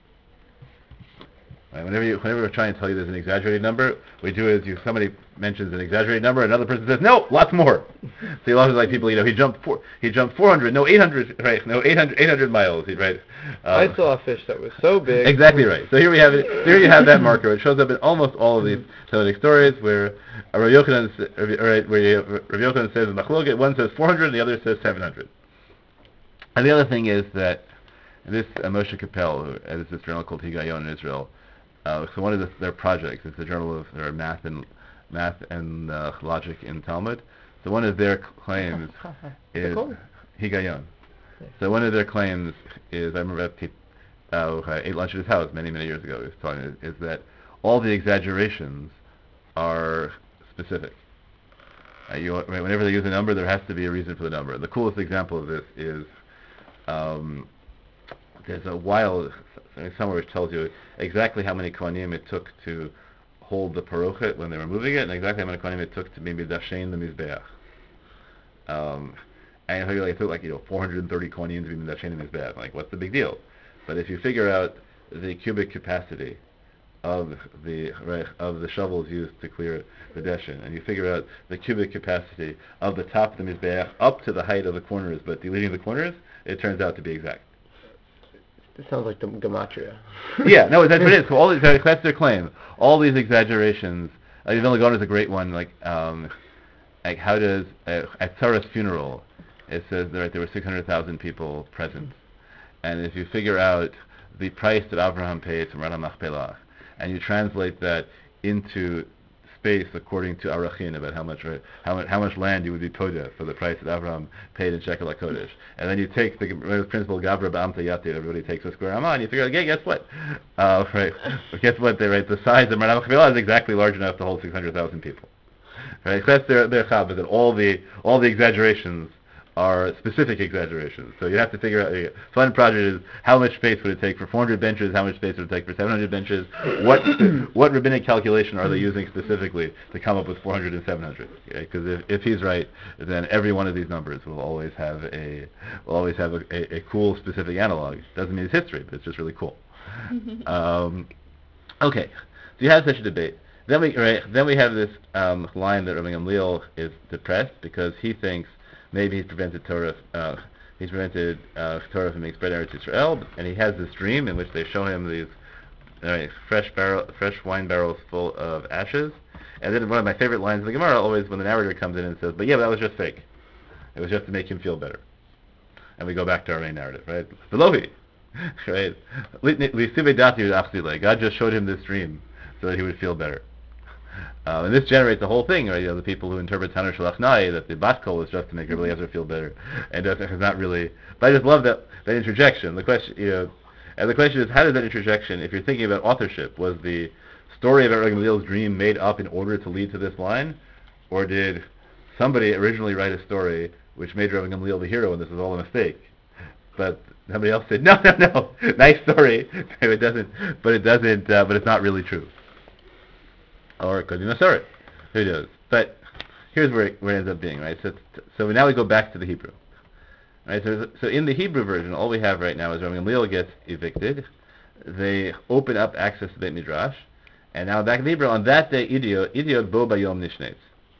Right? Whenever you, whenever we try and tell you there's an exaggerated number, what we do is you somebody mentions an exaggerated number, another person says no, lots more. So you always like people, you know, he jumped four, he jumped four hundred, no eight hundred, right? No eight hundred, eight hundred miles, right? Um, I saw a fish that was so big. Exactly right. So here we have it. Here you have that marker. It shows up in almost all of these Talmudic stories where uh, Rav Yochanan, s- right, where you, Rav Yochanan says in Machloket, one says four hundred and the other says seven hundred. And the other thing is that this uh, Moshe Kapel, who has this journal called Higayon in Israel, uh, so one of the, their projects is the Journal of their Math and Math and uh, Logic in Talmud. So one of their claims is called? Higayon. So one of their claims is, I remember Pete, uh, I ate lunch at his house many, many years ago, he was telling me, is that all the exaggerations are specific. Uh, you, whenever they use a number, there has to be a reason for the number. The coolest example of this is um, there's a wild, somewhere which tells you exactly how many kohanim it took to hold the parochet when they were moving it, and exactly how many kohanim it took to maybe dashen the mizbeach. Um, and I figure like, it took like, you know, four hundred thirty kohanim to be dashen the mizbeach. Like, what's the big deal? But if you figure out the cubic capacity of the right, of the shovels used to clear the deshin, and you figure out the cubic capacity of the top of the mizbeach up to the height of the corners, but deleting the corners, it turns out to be exact. This sounds like the gematria. Yeah, no, that's what it is. So all these, that's their claim. All these exaggerations. Uh, the Vilna Gaon is a great one. Like, um, like how does uh, at Sarah's funeral, it says that there were six hundred thousand people present, and if you figure out the price that Abraham paid from Rana Machpelah, and you translate that into space according to Arachin about how much how much how much land you would be podeh for the price that Abraham paid in Shekel HaKodesh, and then you take the principle Gabra Ba'amta Yatir, everybody takes a square amah, and you figure out, okay, guess what? Uh, right, but guess what? They right, the size of Rana Machpelah is exactly large enough to hold six hundred thousand people. Right, so that's their their chab, is that all the all the exaggerations are specific exaggerations. So you have to figure out, a fun project is how much space would it take for four hundred benches, how much space would it take for seven hundred benches, what what rabbinic calculation are they using specifically to come up with four hundred and seven hundred? Because okay? if, if he's right, then every one of these numbers will always have a will always have a, a, a cool specific analog. Doesn't mean it's history, but it's just really cool. um, okay, so you have such a debate. Then we right, then we have this um, line that Rabbi Gamliel is depressed because he thinks maybe he's prevented Torah, uh, he's prevented uh, Torah from being spread in Eretz Yisrael, and he has this dream in which they show him these uh, fresh barrel, fresh wine barrels full of ashes. And then one of my favorite lines in the Gemara, always when the narrator comes in and says, "But yeah, but that was just fake. It was just to make him feel better." And we go back to our main narrative, right? Velohi, right? God just showed him this dream so that he would feel better. Um, and this generates the whole thing, right? You know, the people who interpret Tanur Shalach Nai, that the bat kol was just to make Rabbi Eliezer feel better, and that's not really. But I just love that that interjection. The question, you know, and the question is, how does that interjection, if you're thinking about authorship, was the story about Rabbi Gamliel's dream made up in order to lead to this line, or did somebody originally write a story which made Rabbi Gamliel the hero, and this is all a mistake? But somebody else said, no, no, no, nice story. It doesn't, but it doesn't, uh, but it's not really true. Or it could be Masoret. Who knows? But here's where it, where it ends up being, right? So, so now we go back to the Hebrew. Right. So, so in the Hebrew version, all we have right now is Rabbi Gamliel gets evicted. They open up access to Beit Midrash, and now back in Hebrew, on that day, idiot, idiot bo bayom nishnes.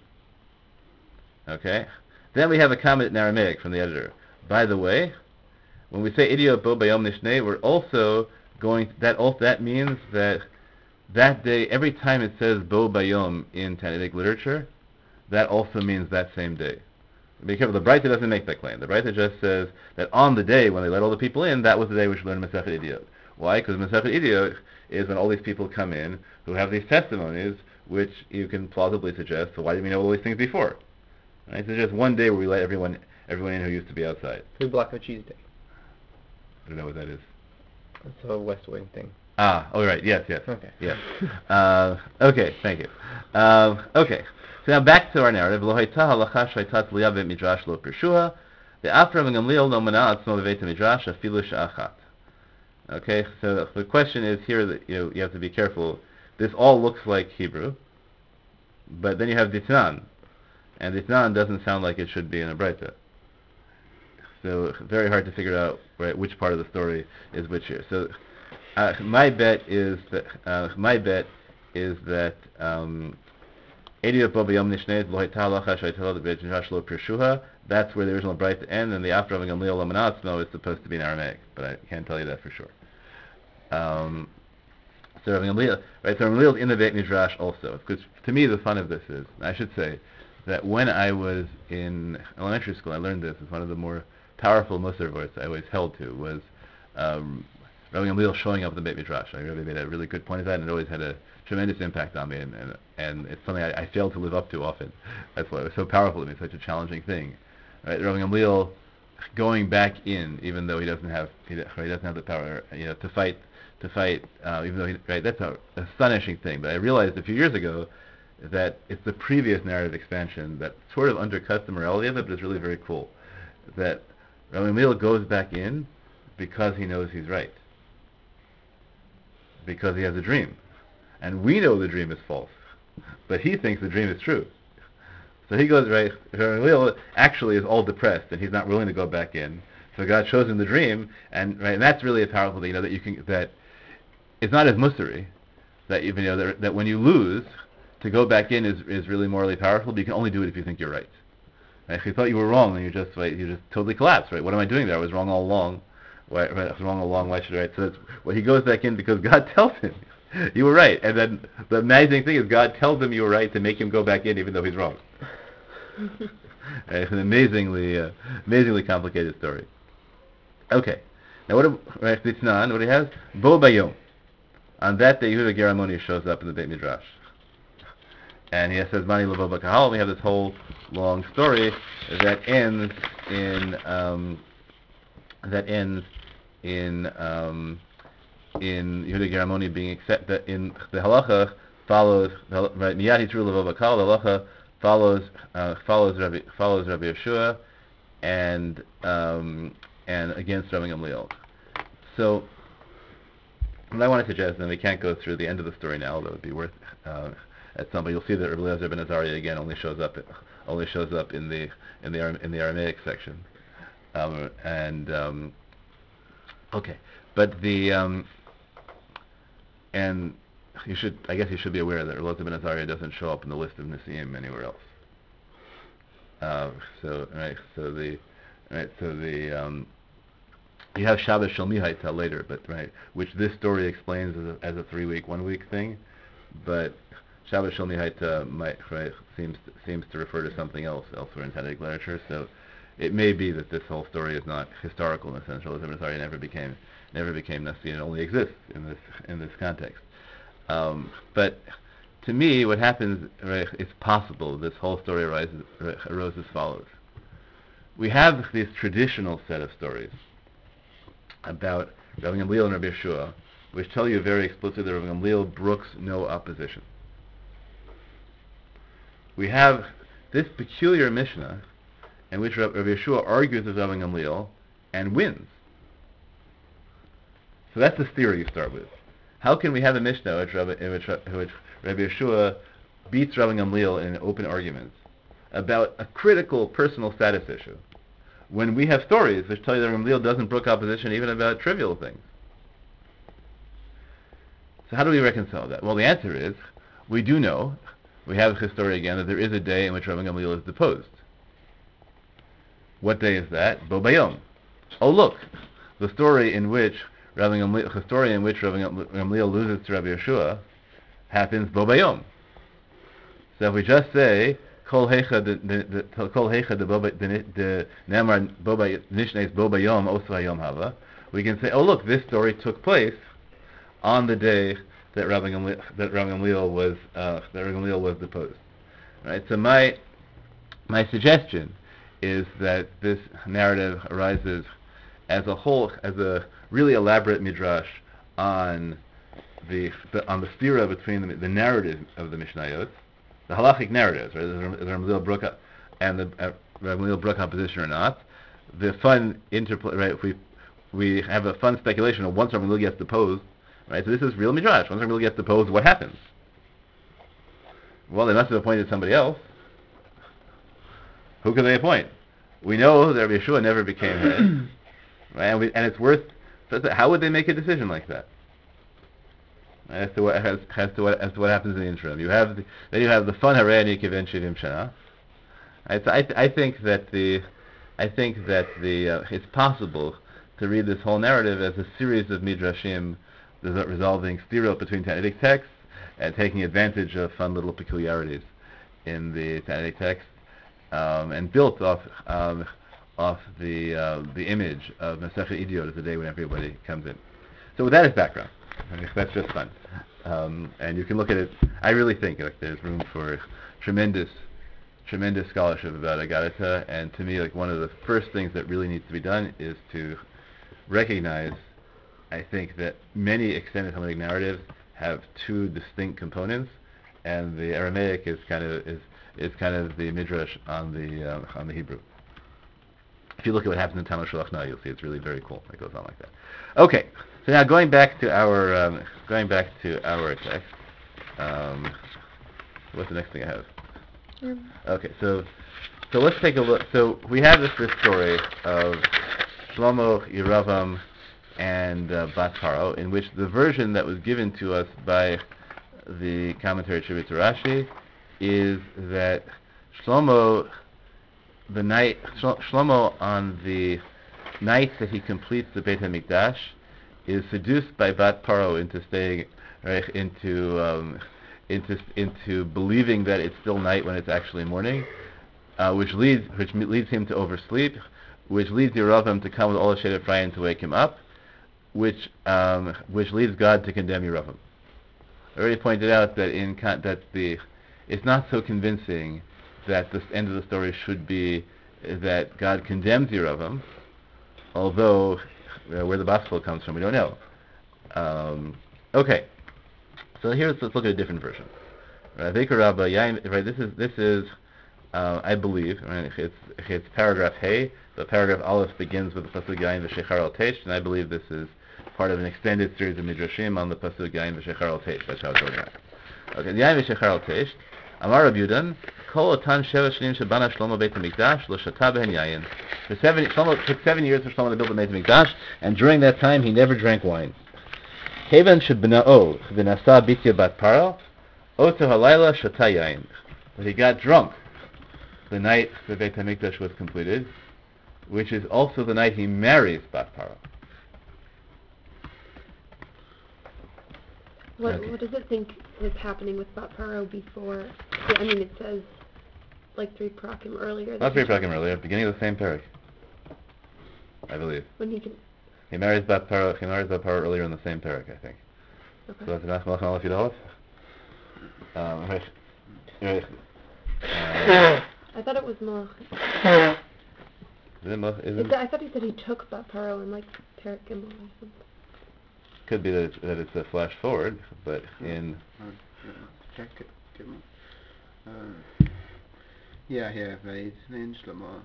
Okay. Then we have a comment in Aramaic from the editor. By the way, when we say idiot bo bayom nishne, we're also going. That also that means that that day, every time it says bo bayom in Talmudic literature, that also means that same day. Be careful, the Braita doesn't make that claim. The Braita just says that on the day when they let all the people in, that was the day we should learn Masechet Idiot. Why? Because Masechet Idiot is when all these people come in who have these testimonies, which you can plausibly suggest, so why didn't we know all these things before? Right? So just one day where we let everyone everyone in who used to be outside. Two block of cheese day. I don't know what that is. That's a West Wing thing. Ah, oh right, yes, yes. Okay. Yes. uh, okay, thank you. Um, okay. So now back to our narrative. Lo hayta halacha shaytat liya beit midrash lo pirshuha. The after Rabbi Gamliel no mana atzmo beit midrash afilu sha'achat. Okay, so the question is here that you know, you have to be careful. This all looks like Hebrew, but then you have Ditnan, and Ditnan doesn't sound like it should be in a Braita. So very hard to figure out right which part of the story is which here. So uh, my bet is that uh, my bet is that. Um, That's where the original Braita ends, and the after Rabbi Gamliel Lamanatzmo is supposed to be in Aramaic, but I can't tell you that for sure. Um, so Rabbi Gamliel, right? So Rabbi Gamliel is in the Beit Midrash also. Because to me, the fun of this is, I should say, that when I was in elementary school, I learned this. It's one of the more powerful Musar words I always held to was um, Rabbi Gamliel showing up in the Beit Midrash. I really made a really good point of that, and it always had a tremendous impact on me, and, and, and it's something I, I fail to live up to often. That's why it was so powerful to me, such a challenging thing. Right? Rabbi Gamliel going back in, even though he doesn't have he, he doesn't have the power, you know, to fight to fight, uh, even though he, right, that's an astonishing thing. But I realized a few years ago that it's the previous narrative expansion that sort of undercuts the morality of it, but it's really very cool. That Rabbi Gamliel goes back in because he knows he's right, because he has a dream. And we know the dream is false, but he thinks the dream is true. So he goes, right, Gamliel actually is all depressed, and he's not willing to go back in. So God shows him the dream, and right, and that's really a powerful thing, you know, that you can, that it's not as musari, that you know, that, that when you lose, to go back in is, is really morally powerful, but you can only do it if you think you're right. Right? If you thought you were wrong, then you just, right, you just totally collapse, right? What am I doing there? I was wrong all along. Why, right, I was wrong all along, why should I, right? So that's, well, he goes back in because God tells him, you were right. And then the amazing thing is God tells him you were right to make him go back in even though he's wrong. It's an amazingly, uh, amazingly complicated story. Okay. Now what do, right, Tznan, what do he has? Bo Bayom. On that day, Yehuda Geramoni shows up in the Beit Midrash. And he says, Mani Lavo Bakahal. We have this whole long story that ends in, um, that ends in, um, in Yehuda Geramoni being accepted, in the halacha follows, right, Miyad Yitru Lavo Bakal, the halacha follows, uh, follows Rabbi, follows Rabbi Yeshua, and, um, and against Rabbi Gamliel. So, what I want to suggest, and we can't go through the end of the story now, although it would be worth uh, at some point. You'll see that Rabbi Eliezer ben Azariah again only shows up, only shows up in the in the in the Aramaic section, um, and um, okay, but the um, and you should, I guess, you should be aware that Rabbi Eliezer ben Azariah doesn't show up in the list of Nisim anywhere else. Uh, so right, so the right, so the um, you have Shabbos Shel Mihaita later, but right, which this story explains as a, as a three-week, one-week thing, but Shabbos Shel Mihaita might, right, seems to, seems to refer to something else elsewhere in Talmudic literature. So it may be that this whole story is not historical in a sense. Rabbi Eliezer never became never became Nasi, and only exists in this in this context. Um, but to me, what happens, right, it's possible this whole story arises, arose as follows. We have this traditional set of stories about Rabbi Gamliel and Rabbi Yeshua, which tell you very explicitly that Rabbi Gamliel brooks no opposition. We have this peculiar Mishnah in which Rabbi Yeshua argues with Rabbi Gamliel and wins. So that's the theory you start with. How can we have a Mishnah in which Rabbi, in which, in which Rabbi Yeshua beats Rabbi Gamliel in open arguments about a critical personal status issue, when we have stories which tell you that Gamliel doesn't brook opposition even about trivial things. So how do we reconcile that? Well, the answer is, we do know, we have the story again, that there is a day in which Rabbi Gamliel is deposed. What day is that? Bo Bayom. Oh look, the story in which Rabbi Gamliel, the story in which Rabbi Gamliel loses to Rabbi Yeshua happens Bo Bayom. So if we just say Kol Heicha the Kol Heicha the Boba the Nemar Boba Nishnes Bo Bayom Osu Hayom Hava, we can say, oh look, this story took place on the day that Rabbi Gamliel, that Rabbi Gamliel was uh, that Rabbi Gamliel was deposed. Right. So my my suggestion is that this narrative arises as a whole, as a really elaborate midrash on the, the on the stira between the, the narrative of the Mishnayot, the halachic narratives, right? The Gamliel broke up and the uh, Gamliel broke opposition or not. The fun interplay, right? If we we have a fun speculation of once Gamliel gets deposed, right? So this is real midrash. Once Gamliel gets deposed, what happens? Well, they must have appointed somebody else. Who could they appoint? We know that Rabbi Yeshua never became head, right? And, we, and it's worth. How would they make a decision like that? As to what as, as to what as to what happens in the interim, you have the, then you have the fun harei kiven shivim shana. I, I I think that the I think that the uh, it's possible to read this whole narrative as a series of midrashim resolving stira between Tanaitic texts and taking advantage of fun little peculiarities in the Tanaitic text, um, and built off um, off the uh, the image of Masechet Idiot as the day when everybody comes in. So with that as background, I mean, that's just fun, um, and you can look at it. I really think like there's room for tremendous, tremendous scholarship about Agadata, and to me, like one of the first things that really needs to be done is to recognize. I think that many extended Talmudic narratives have two distinct components, and the Aramaic is kind of is is kind of the midrash on the uh, on the Hebrew. If you look at what happens in Talmud Shalach now, you'll see it's really very cool. It goes on like that. Okay, so now going back to our um, going back to our text. Um, what's the next thing I have? Mm. Okay, so so let's take a look. So we have this, this story of Shlomo, Yeravam, and uh, Bat Paro, in which the version that was given to us by the commentary attributed to Rashi is that Shlomo, the night Shlomo on the night that he completes the Beit HaMikdash, is seduced by Bat Paro into staying, right, into um, into into believing that it's still night when it's actually morning, uh, which leads which leads him to oversleep, which leads Yeravam to come with all the shade of Ephraim to wake him up, which um, which leads God to condemn Yeravam. I already pointed out that in con- that the it's not so convincing that the end of the story should be that God condemns Yeravam, although uh, where the gospel comes from we don't know. Um, okay, so here's let's look at a different version. Right, right this is this is uh, I believe right, it's it's paragraph Hey. The paragraph Aleph begins with the pasuk Yain v'Shechar al Teish, and I believe this is part of an extended series of midrashim on the pasuk Yain v'Shechar al Teish. That's how it goes back. Okay, Yain v'Shechar al Teish. Amar Rabbi Yudan, Kol otan sheva shnim shebana Shlomo Beit HaMikdash lo shata behen yayin. For seven, Shlomo took seven years for Shlomo to build the Beit HaMikdash, and during that time he never drank wine. Kevan shebna'o v'nasa bitya bat paro, oto halayla shata yayin. But he got drunk the night the Beit HaMikdash was completed, which is also the night he marries Bat Paro. What Okay. what does it think is happening with Bat Paro before? Yeah, I mean, it says like three prakim earlier. that Not he three took- prakim earlier, beginning of the same parak, I believe. When he can. He marries Bat Paro. He marries Bat Paro earlier in the same parak, I think. Okay. So that's enough. Malach Malach Yudalef. Um, right. Right. Uh, I thought it was more. is it Malach- is It, it- I thought he said he took Bat Paro in like Perak Gimel or something. Could be that it's, that it's a flash forward, but in Check it. Give me. Uh, yeah, yeah, right. Name Shlomo.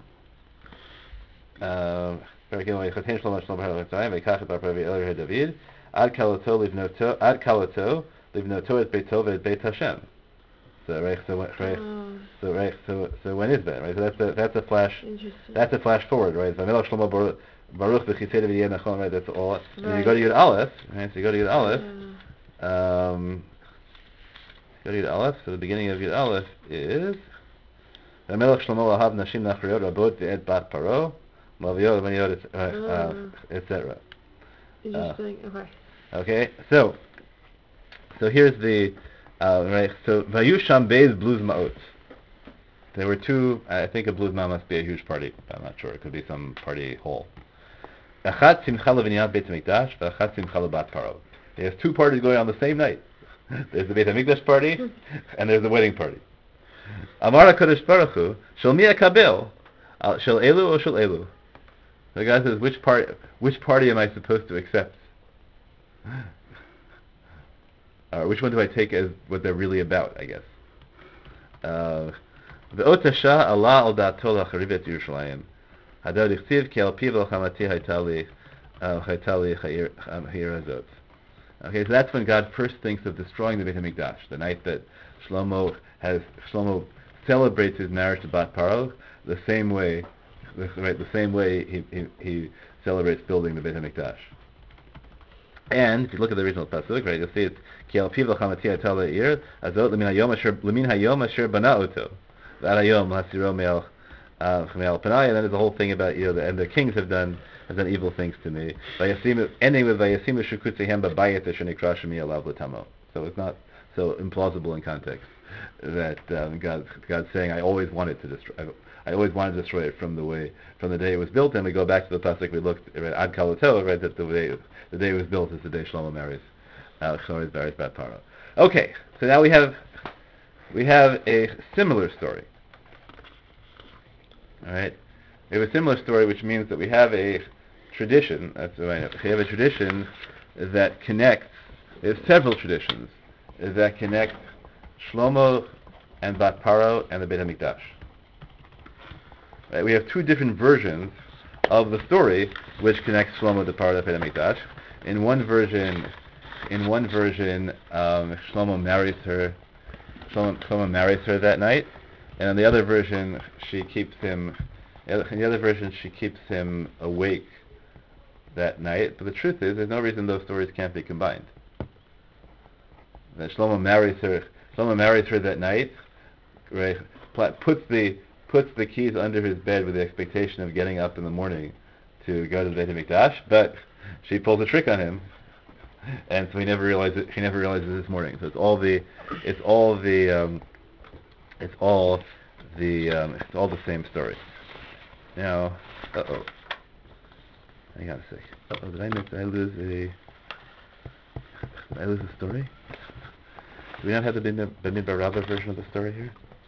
um, פרק ג' ויחתן שלמה שלמה הר ויקח את בר פרו ואליהו דוד עד כלתו לבנותו עד כלתו לבנותו את ביתו ואת בית השם. So right, so what- right, Oh, so right, so so when is that? Right, so that's a that's a flash. interesting. That's a flash forward, right? So Melech Shlomo Baruch Baruch v'chisei v'yeh nachon, right? That's all. And you go to Right. Yud Aleph, right? So you go to Yud Aleph. Yeah. Um, go to Yud Aleph. So the beginning of Yud Aleph is Melech Shlomo Ahav Nashim Nachriot Rabot Ve'et Bat Paro Laviyot V'niyot, Ah. et cetera. Interesting. Okay. Okay, so so here's the uh, right. So Vayusham Beis Bluz Ma'ot. There were two. I think a bluz ma must be a huge party. I'm not sure. It could be some party hall. Achat Simcha Levinyan Beit Hamikdash, v'achat Simcha Lebat Paro. There's two parties going on the same night. There's the Beit Hamikdash party, and there's the wedding party. Amar HaKadosh Baruch Hu, Shel mi akabel, Shel elu or Shel elu. The guy says, which party? Which party am I supposed to accept? Or which one do I take as what they're really about? I guess. Uh, Ve'ot Hasha Allah al da'ato la'chariv Yerushalayim. Hadar dichtiv ki al piv al chamati haytali haytali chayir hazot. Okay, so that's when God first thinks of destroying the Beit Hamikdash, the night that Shlomo has Shlomo celebrates his marriage to Bat Paro, the same way, the, right, the same way he, he he celebrates building the Beit Hamikdash. And if you look at the original pasuk, right, you'll see it's ki al piv al chamati haytali hayir hazot lemin hayom asher lemin hayom asher bana oto. That hayom hasiro me'al uh, me'al panai, and then there's the whole thing about, you know, the, and the kings have done have done evil things to me. Vayasimu, ending with Vayasimu shukutzihem babayet shenikra shemi alav l'tamo. So it's not so implausible in context that um, God God's saying, I always wanted to destroy. I, I always wanted to destroy it from the way from the day it was built. And we go back to the pasuk we looked at Ad Kalato, right? That the day the day it was built is the day Shlomo marries uh, Shlomo marries Bat Paro. Okay, so now we have we have a similar story. All right, we have a similar story, which means that we have a tradition. That's right. We have a tradition that connects. There's several traditions that connect Shlomo and Bat Paro and the Beit Hamikdash. Right, we have two different versions of the story which connects Shlomo to Paro and the Beit Hamikdash. In one version, in one version, um, Shlomo marries her. Shlomo, Shlomo marries her that night. And in the other version, she keeps him. In the other version, she keeps him awake that night. But the truth is, there's no reason those stories can't be combined. That Shlomo marries her. Shlomo marries her that night. Right? Puts the puts the keys under his bed with the expectation of getting up in the morning to go to the Beit Hamikdash. But she pulls a trick on him, and so he never realizes. She never realizes this morning. So it's all the. It's all the. Um, It's all the um, it's all the same story. Now, uh oh, hang on a sec. Uh oh, did I miss? Did I lose a? Did I lose a story? Do we not have the Bimidbar Rabbah version of the story here?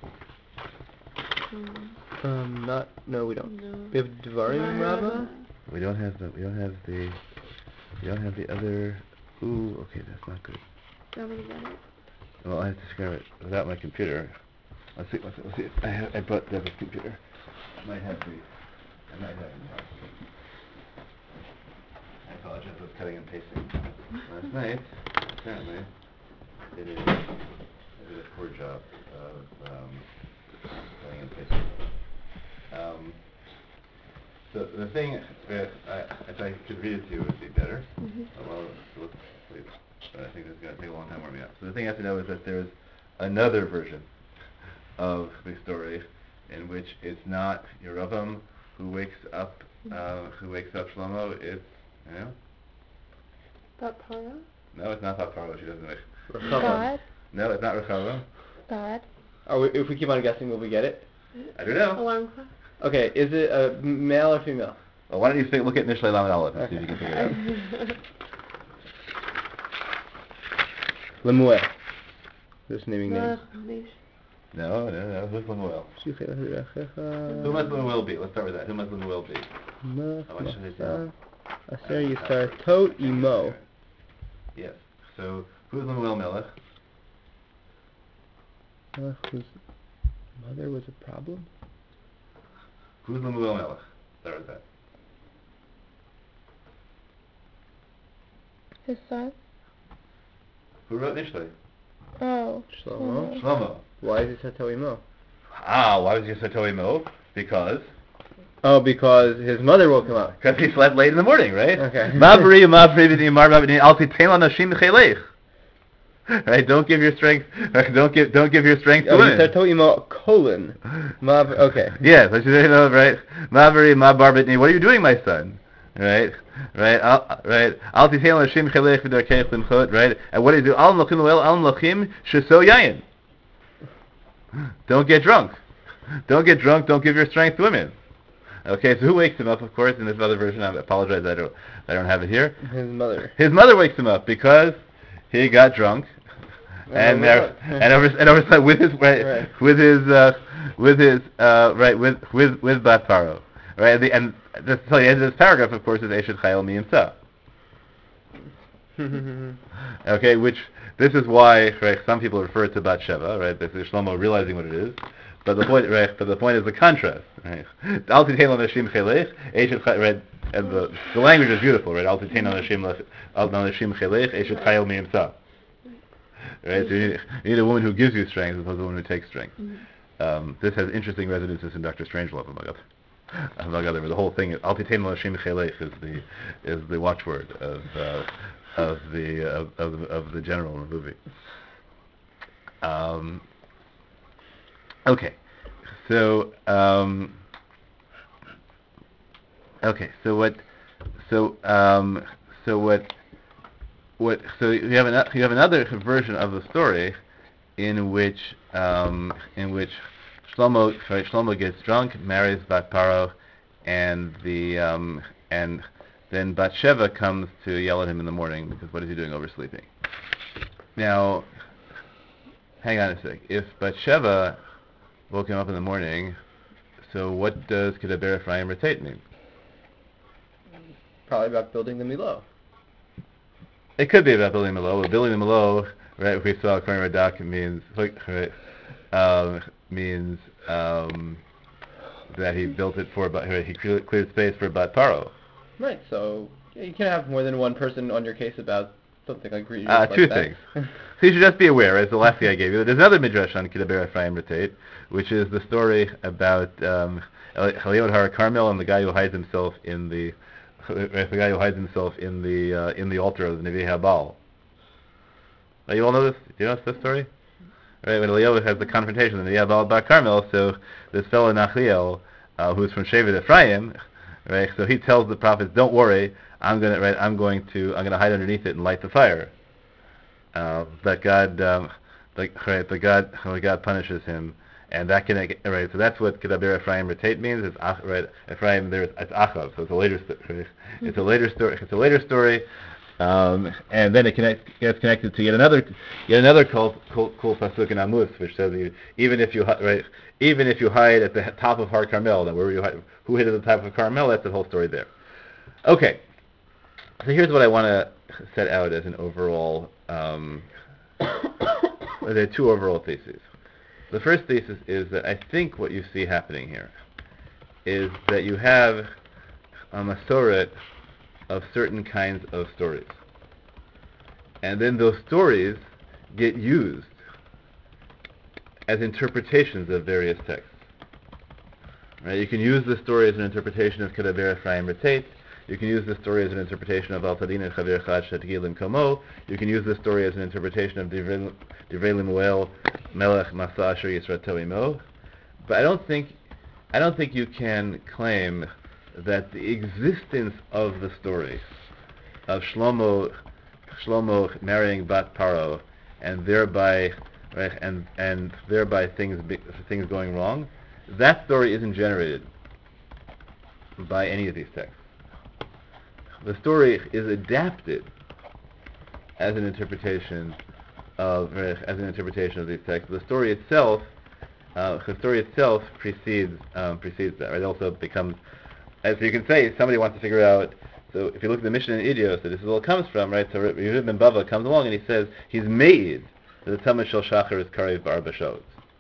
Um, Um, not, no, we don't. no. We have Devarim Rabbah? We don't have the. We don't have the. We don't have the other. Ooh, okay, that's not good. That was about it. Well, I have to scrap it without my computer. Let's see. Let's see. Let's see. I have. I brought Devin's computer. I might have the. I might have it. I apologize. I was cutting and pasting last night. Apparently, it is. I did a poor job of um, cutting and pasting. Um, so the thing that I, if I could read it to you, it would be better. Mm-hmm. Well, let's please. But I think it's going to take a long time warming up. So the thing you have to know is that there's another version of the story in which it's not Yeravam who wakes up, uh, who wakes up Shlomo. It's, you know, Bat Paro? no, it's not Paro. She doesn't wake. Rechava. God. No, it's not Rechava. God. Are we, if we keep on guessing, will we get it? I don't know. Alarm clock? Okay, is it a male or female? Well, why don't you say, look at Mishlei Lamed Aleph and see if you can figure it out. Lemuel. Just naming names. No, no, no. Who's Lemuel? Who must Lemuel be? Let's start with that. Who must Lemuel be? Oh, I should have said. Aser Yisar To Imo. Yes. So, who's Lemuel Melech? Melech whose mother was a problem? Who's Lemuel Melech? Start with that. His son. Who wrote Mishlei? Oh. Shlomo. Shlomo. Why is it Sato Imo? Ah, why was he Sato Imo? Because Oh, because his mother woke him up. because he slept late in the morning, right? Okay. Mabri, mabri, v'di mar, mabri, al titein l'nashim chelech. Right? Don't give your strength. Don't give. Don't give your strength to Oh, you women. said Sato Imo colon. Mav. Okay. Yes, what you say, no, right? Mabri, mabar, bitni. What are you doing, my son? Right, right, al, right. Al titein l'nashim chelech v'darkeich limchot. Right. And what do you do? Al nochim loel, al nochim sheso yayin. Don't get drunk. Don't get drunk. Don't give your strength to women. Okay, so who wakes him up? Of course, in this other version, I apologize, I don't, I don't have it here. His mother. His mother wakes him up because he got drunk, and there, and over, and over with his, right, Right. with his, uh, with his, uh, right, with, with, with Bat Paro, right, and the, and the, so the end of this paragraph, of course, is Eshet Chayil Mi Yimsa. Okay, which this is why, right, some people refer to Bat Sheva, right? This is Shlomo realizing what it is. But the point, right? But the point is the contrast, right? Al titein l'nashim chelech, eshet chay- right? And the the language is beautiful, right? Al titein l'nashim lech- al l'nashim chelech, eshet chayil mi yimsa. Right? So you need, you need a woman who gives you strength, as opposed to a woman who takes strength. Um, this has interesting resonances in Doctor Strangelove, among other, among other. But the whole thing, is, al titein l'nashim chelech, is the is the watchword of uh, of the of, of of the general in the movie. Um. Okay, so um, okay, so what, so um, so what, what, so you have an, you have another version of the story, in which um, in which Shlomo right, Shlomo gets drunk, marries Bat Paro, and the um, and then Bathsheba comes to yell at him in the morning because what is he doing oversleeping? Now, hang on a sec. If Bathsheba woke him up in the morning, so what does Kedaber Ephraim Retate mean? Probably about building the Milo. It could be about building the Milo. But building the Milo, right, we saw according to Radak, means, right, um, means um, that he built it for, right, he cleared space for Bat Paro. Right, so yeah, you can have more than one person on your case about something like greed. Uh, like two that. things. So you should just be aware, as the last thing I gave you, there's another midrash on Kedaber Ephraim Retate, which is the story about um, Eliyahu Har Carmel and the guy who hides himself in the the guy who hides himself in the uh, in the altar of the Nevi Habal. Uh, you all know this? Do you know this story? Right, when Eliyahu has the confrontation with the Nevi Habal Bar Carmel, so this fellow Nachliel, uh, who's from Shevet Ephraim, right? So he tells the prophets, "Don't worry, I'm gonna right, I'm going to I'm gonna hide underneath it and light the fire." Uh, that God, um, like, right, the God, oh, God punishes him, and that can, right, so that's what Kedaber Ephraim Retate means, it's, right, Ephraim, there's, it's Achav, so it's a later, right, it's a later story, it's a later story, um, and then it connect, gets connected to yet another, yet another cool, cool, cool pasuk in Amos, which says, you, even if you, hi- right, even if you hide at the top of Har Carmel, then where were you hide, who hid at the top of Carmel, that's the whole story there. Okay, so here's what I want to set out as an overall, um, there are two overall theses. The first thesis is that I think what you see happening here is that you have a masoret of certain kinds of stories. And then those stories get used as interpretations of various texts. Right? You can use the story as an interpretation of Kedaber Ephraim Retate. You can use this story as an interpretation of Al Tadin and Chaver Chad Shetgilim Komo. You can use this story as an interpretation of Divrei Limuel Melech Masa Asher Yisrat Toimo. But I don't think, I don't think you can claim that the existence of the story of Shlomo, Shlomo marrying Bat Paro and thereby, right, and and thereby things be, things going wrong, that story isn't generated by any of these texts. The story is adapted as an interpretation of as an interpretation of these texts. The story itself, uh, the story itself precedes um, precedes that. Right? It also becomes, as you can say, somebody wants to figure out. So if you look at the Mishnah in Idios, so this is where it comes from, right? So Yehuda ben Bava comes along and he says he's made that the Talmud Shel Shachar is Karev B'Arba Shot.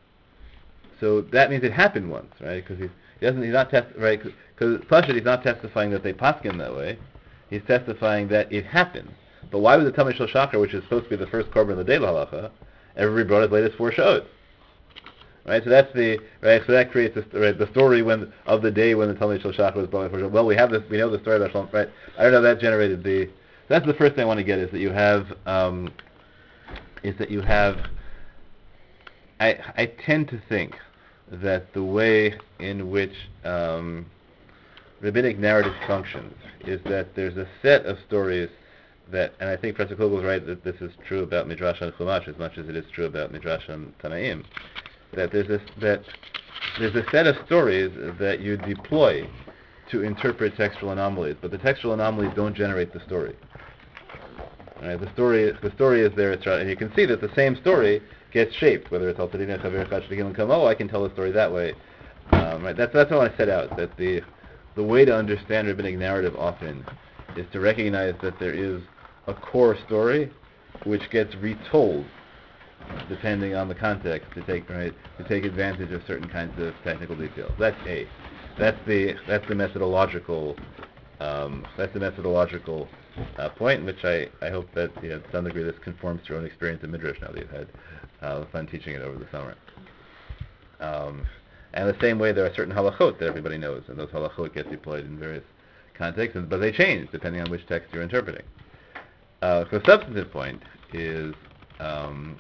So that means it happened once, right? Because he doesn't, he's not test, right? Because Pashut, he's not testifying that they paskin that way. He's testifying that it happened. But why would the Talmud Shel Shachar, which is supposed to be the first korban of the day halacha, everybody brought his latest four shows. Right, so that's the right. So that creates the, right, the story when of the day when the Talmud Shel Shach was brought before. Well, we have this. We know the story about Shlomo. Right, I don't know. That generated the. That's the first thing I want to get is that you have. Um, is that you have. I I tend to think that the way in which um, rabbinic narrative functions is that there's a set of stories that, and I think Professor Kogel is right that this is true about Midrash and Chumash as much as it is true about Midrash and Tanaim. That there's a, that there's a set of stories that you deploy to interpret textual anomalies, but the textual anomalies don't generate the story. Right? The story, the story is there, it's, and you can see that the same story gets shaped, whether it's Al Tadina Chaver Chach Shtigim and Come, oh, I can tell the story that way. Um, right? That's that's what I set out. That the the way to understand rabbinic narrative often is to recognize that there is a core story which gets retold depending on the context to take right to take advantage of certain kinds of technical details. That's a that's the that's the methodological um, that's the methodological uh, point in which I, I hope that you know, to some degree this conforms to your own experience in Midrash now that you've had uh, fun teaching it over the summer. Um, and the same way there are certain halachot that everybody knows, and those halachot get deployed in various contexts, and, but they change depending on which text you're interpreting. Uh, so the substantive point is um,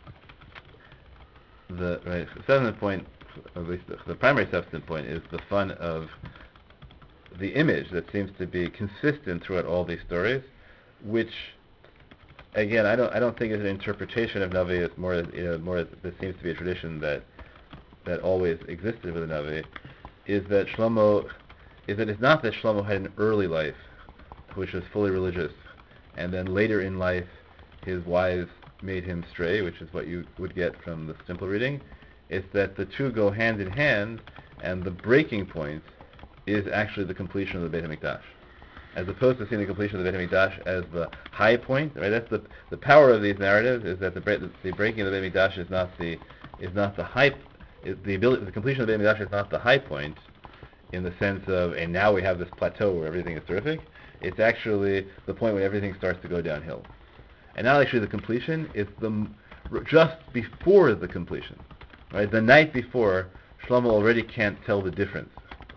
the right, substantive point, at least the, the primary substantive point, is the fun of the image that seems to be consistent throughout all these stories, which, again, I don't I don't think is an interpretation of Navi. It's more you know more this seems to be a tradition that that always existed with the Navi, is that Shlomo is that it's not that Shlomo had an early life which was fully religious, and then later in life his wives made him stray, which is what you would get from the simple reading. It's that the two go hand in hand, and the breaking point is actually the completion of the Beit HaMikdash, as opposed to seeing the completion of the Beit HaMikdash as the high point. Right? That's the the power of these narratives is that the the, the breaking of the Beit HaMikdash is not the is not the high is the ability the completion of the Beit HaMikdash is not the high point in the sense of and now we have this plateau where everything is terrific. It's actually the point where everything starts to go downhill. And not actually the completion, it's the just before the completion. Right? The night before, Shlomo already can't tell the difference.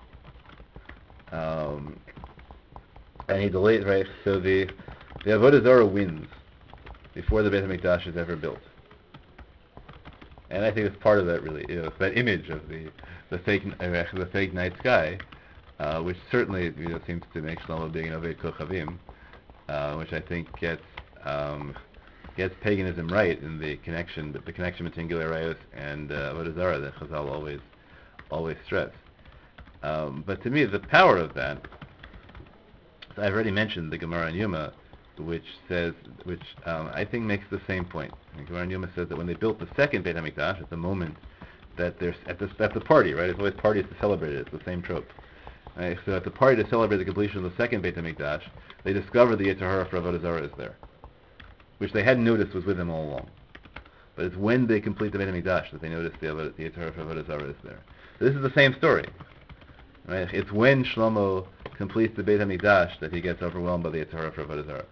Um, and he delays, right? So the the Avodah Zarah wins before the Beit HaMikdash is ever built. And I think it's part of that, really, you know, that image of the the fake uh, the fake night sky, uh, which certainly you know seems to make Shlomo being an Oved Kochavim, uh, which I think gets um, gets paganism right in the connection, the connection between Gilei Arayos and uh, Avodah Zarah that Chazal always always stress. Um, but to me, the power of that, so I've already mentioned the Gemara in Yuma, which says, which um, I think makes the same point. The Gemara in Yuma says that when they built the second Beit HaMikdash, at the moment that there's at the at the party, right? It's always parties to celebrate it. It's the same trope. Right? So at the party to celebrate the completion of the second Beit HaMikdash, they discover the Yetzer Hara for Avodah Zarah is there, which they hadn't noticed was with them all along. But it's when they complete the Beit HaMikdash that they notice the, Avodah, the Yetzer Hara for Avodah Zarah is there. So this is the same story. Right? It's when Shlomo completes the Beit HaMikdash that he gets overwhelmed by the Yetzer Hara for Avodah Zarah.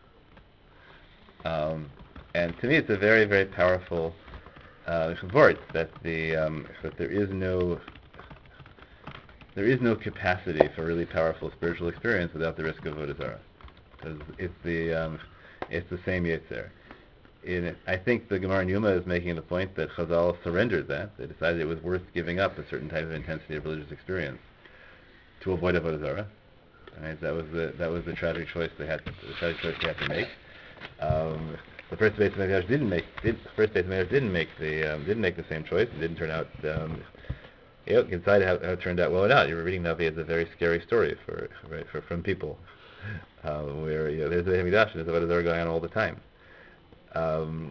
Um, and to me, it's a very, very powerful uh, vort that the um, that there is no there is no capacity for really powerful spiritual experience without the risk of Avodah Zarah, because it's the um, it's the same Yetzer. In, I think the Gemara in Yuma is making the point that Chazal surrendered that. They decided it was worth giving up a certain type of intensity of religious experience to avoid Avodah Zarah. Right? That was the that was the tragic choice they had. To, the tragic choice they had to make. Um, the first Beit HaMikdash didn't make. Did, the first Beit HaMikdash didn't make the um, didn't make the same choice. It didn't turn out. Um, you know, inside how, how it turned out well or not. You were reading Navi as a very scary story for right, for from people, uh, where you know there's the Beit HaMikdash and there's Avodah Zarah going on all the time. Um,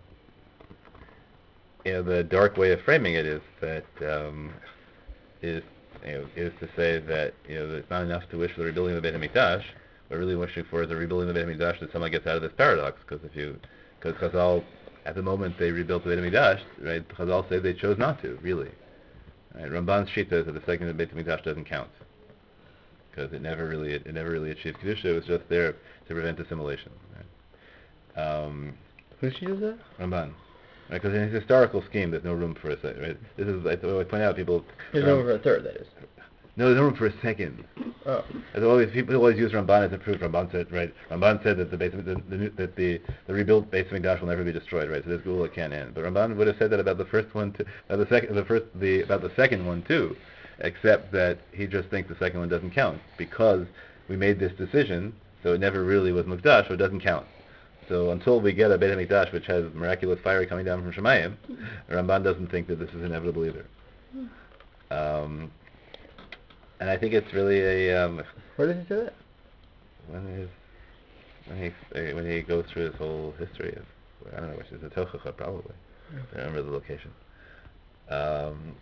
you know, the dark way of framing it is that um, is you know is to say that you know that it's not enough to wish for the rebuilding of the Beit HaMikdash. What we're really wishing for is a rebuilding of the Beit HaMikdash that somehow gets out of this paradox. Because if you, because Chazal, at the moment they rebuilt the Beit HaMikdash, right? Chazal say they chose not to, really. Right? Ramban's shita is that the second Beit HaMikdash doesn't count because it never really it, it never really achieved kedusha. It was just there to prevent assimilation. Right? Um, Who she does that? Ramban. Because in his historical scheme, there's no room for a second. Right? This is I, I point out people. There's no room for a third, that is. No, there's no room for a second. Oh. As always, people always use Ramban as a proof. Ramban said, right? Ramban said that the base, the, the, that the the rebuilt base of Mikdash will never be destroyed, right? So this Gula can't end. But Ramban would have said that about the first one, too, about the second, the first, the about the second one too, except that he just thinks the second one doesn't count because we made this decision, so it never really was Mikdash, so it doesn't count. So until we get a Beit HaMikdash which has miraculous fire coming down from Shemayim, Ramban doesn't think that this is inevitable either. Um, and I think it's really a um, Where does he say that? when his when he uh, when he goes through his whole history of I don't know which is a Tochacha probably. I don't remember the location. Um,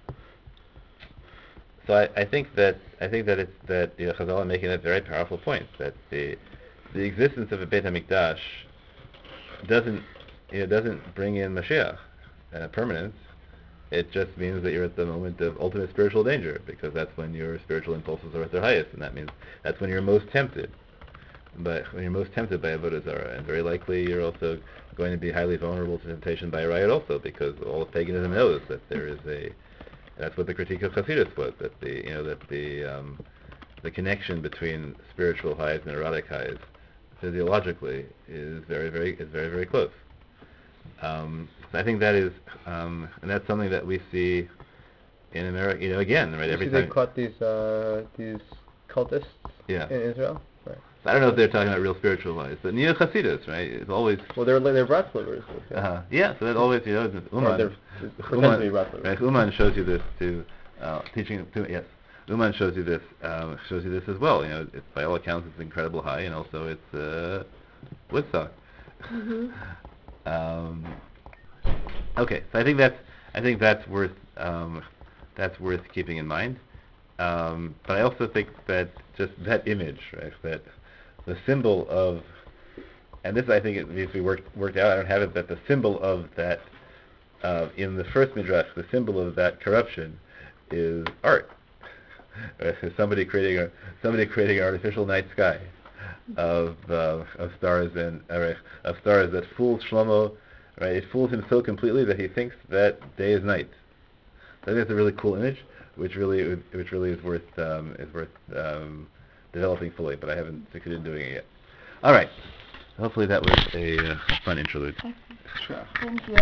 so I, I think that I think that it's that you know, Chazal are making a very powerful point that the the existence of a Beit HaMikdash doesn't you know, doesn't bring in Mashiach uh, permanence. It just means that you're at the moment of ultimate spiritual danger, because that's when your spiritual impulses are at their highest, and that means that's when you're most tempted. But when you're most tempted by Avodah Zarah, and very likely you're also going to be highly vulnerable to temptation by a riot also, because all of paganism knows that there is a. That's what the critique of Chassidus was, that the you know that the um, the connection between spiritual highs and erotic highs, physiologically, is very very is very very close. Um, so I think that is, um, and that's something that we see in America. You know, again, right? You Every see time they caught these uh, these cultists Yeah. in Israel. Right. I don't know if they're talking about real spiritual lies, but Neo Chassidus, right? It's always Well, they're they're Bratslivers. Yeah. uh, yeah. So that always you know the Or Uman, they're pretend to be Uman, Bratslivers. right? Uman shows you this to uh, teaching. To, yes, Uman shows you this um, shows you this as well. You know, it's, by all accounts, it's incredible high, and also it's uh, Woodstock. Mm-hmm. Um, okay, so I think that's I think that's worth um, that's worth keeping in mind. Um, but I also think that just that image, right, that the symbol of, and this I think it needs to be worked worked out. I don't have it, but the symbol of that uh, in the first midrash, the symbol of that corruption is art. Right? Somebody creating a somebody creating an artificial night sky of uh, of stars and uh, of stars that fools Shlomo. Right, it fools him so completely that he thinks that day is night. I think that's a really cool image, which really which really is worth um, is worth um, developing fully. But I haven't succeeded in doing it yet. All right, hopefully that was a uh, fun interlude. Thank you.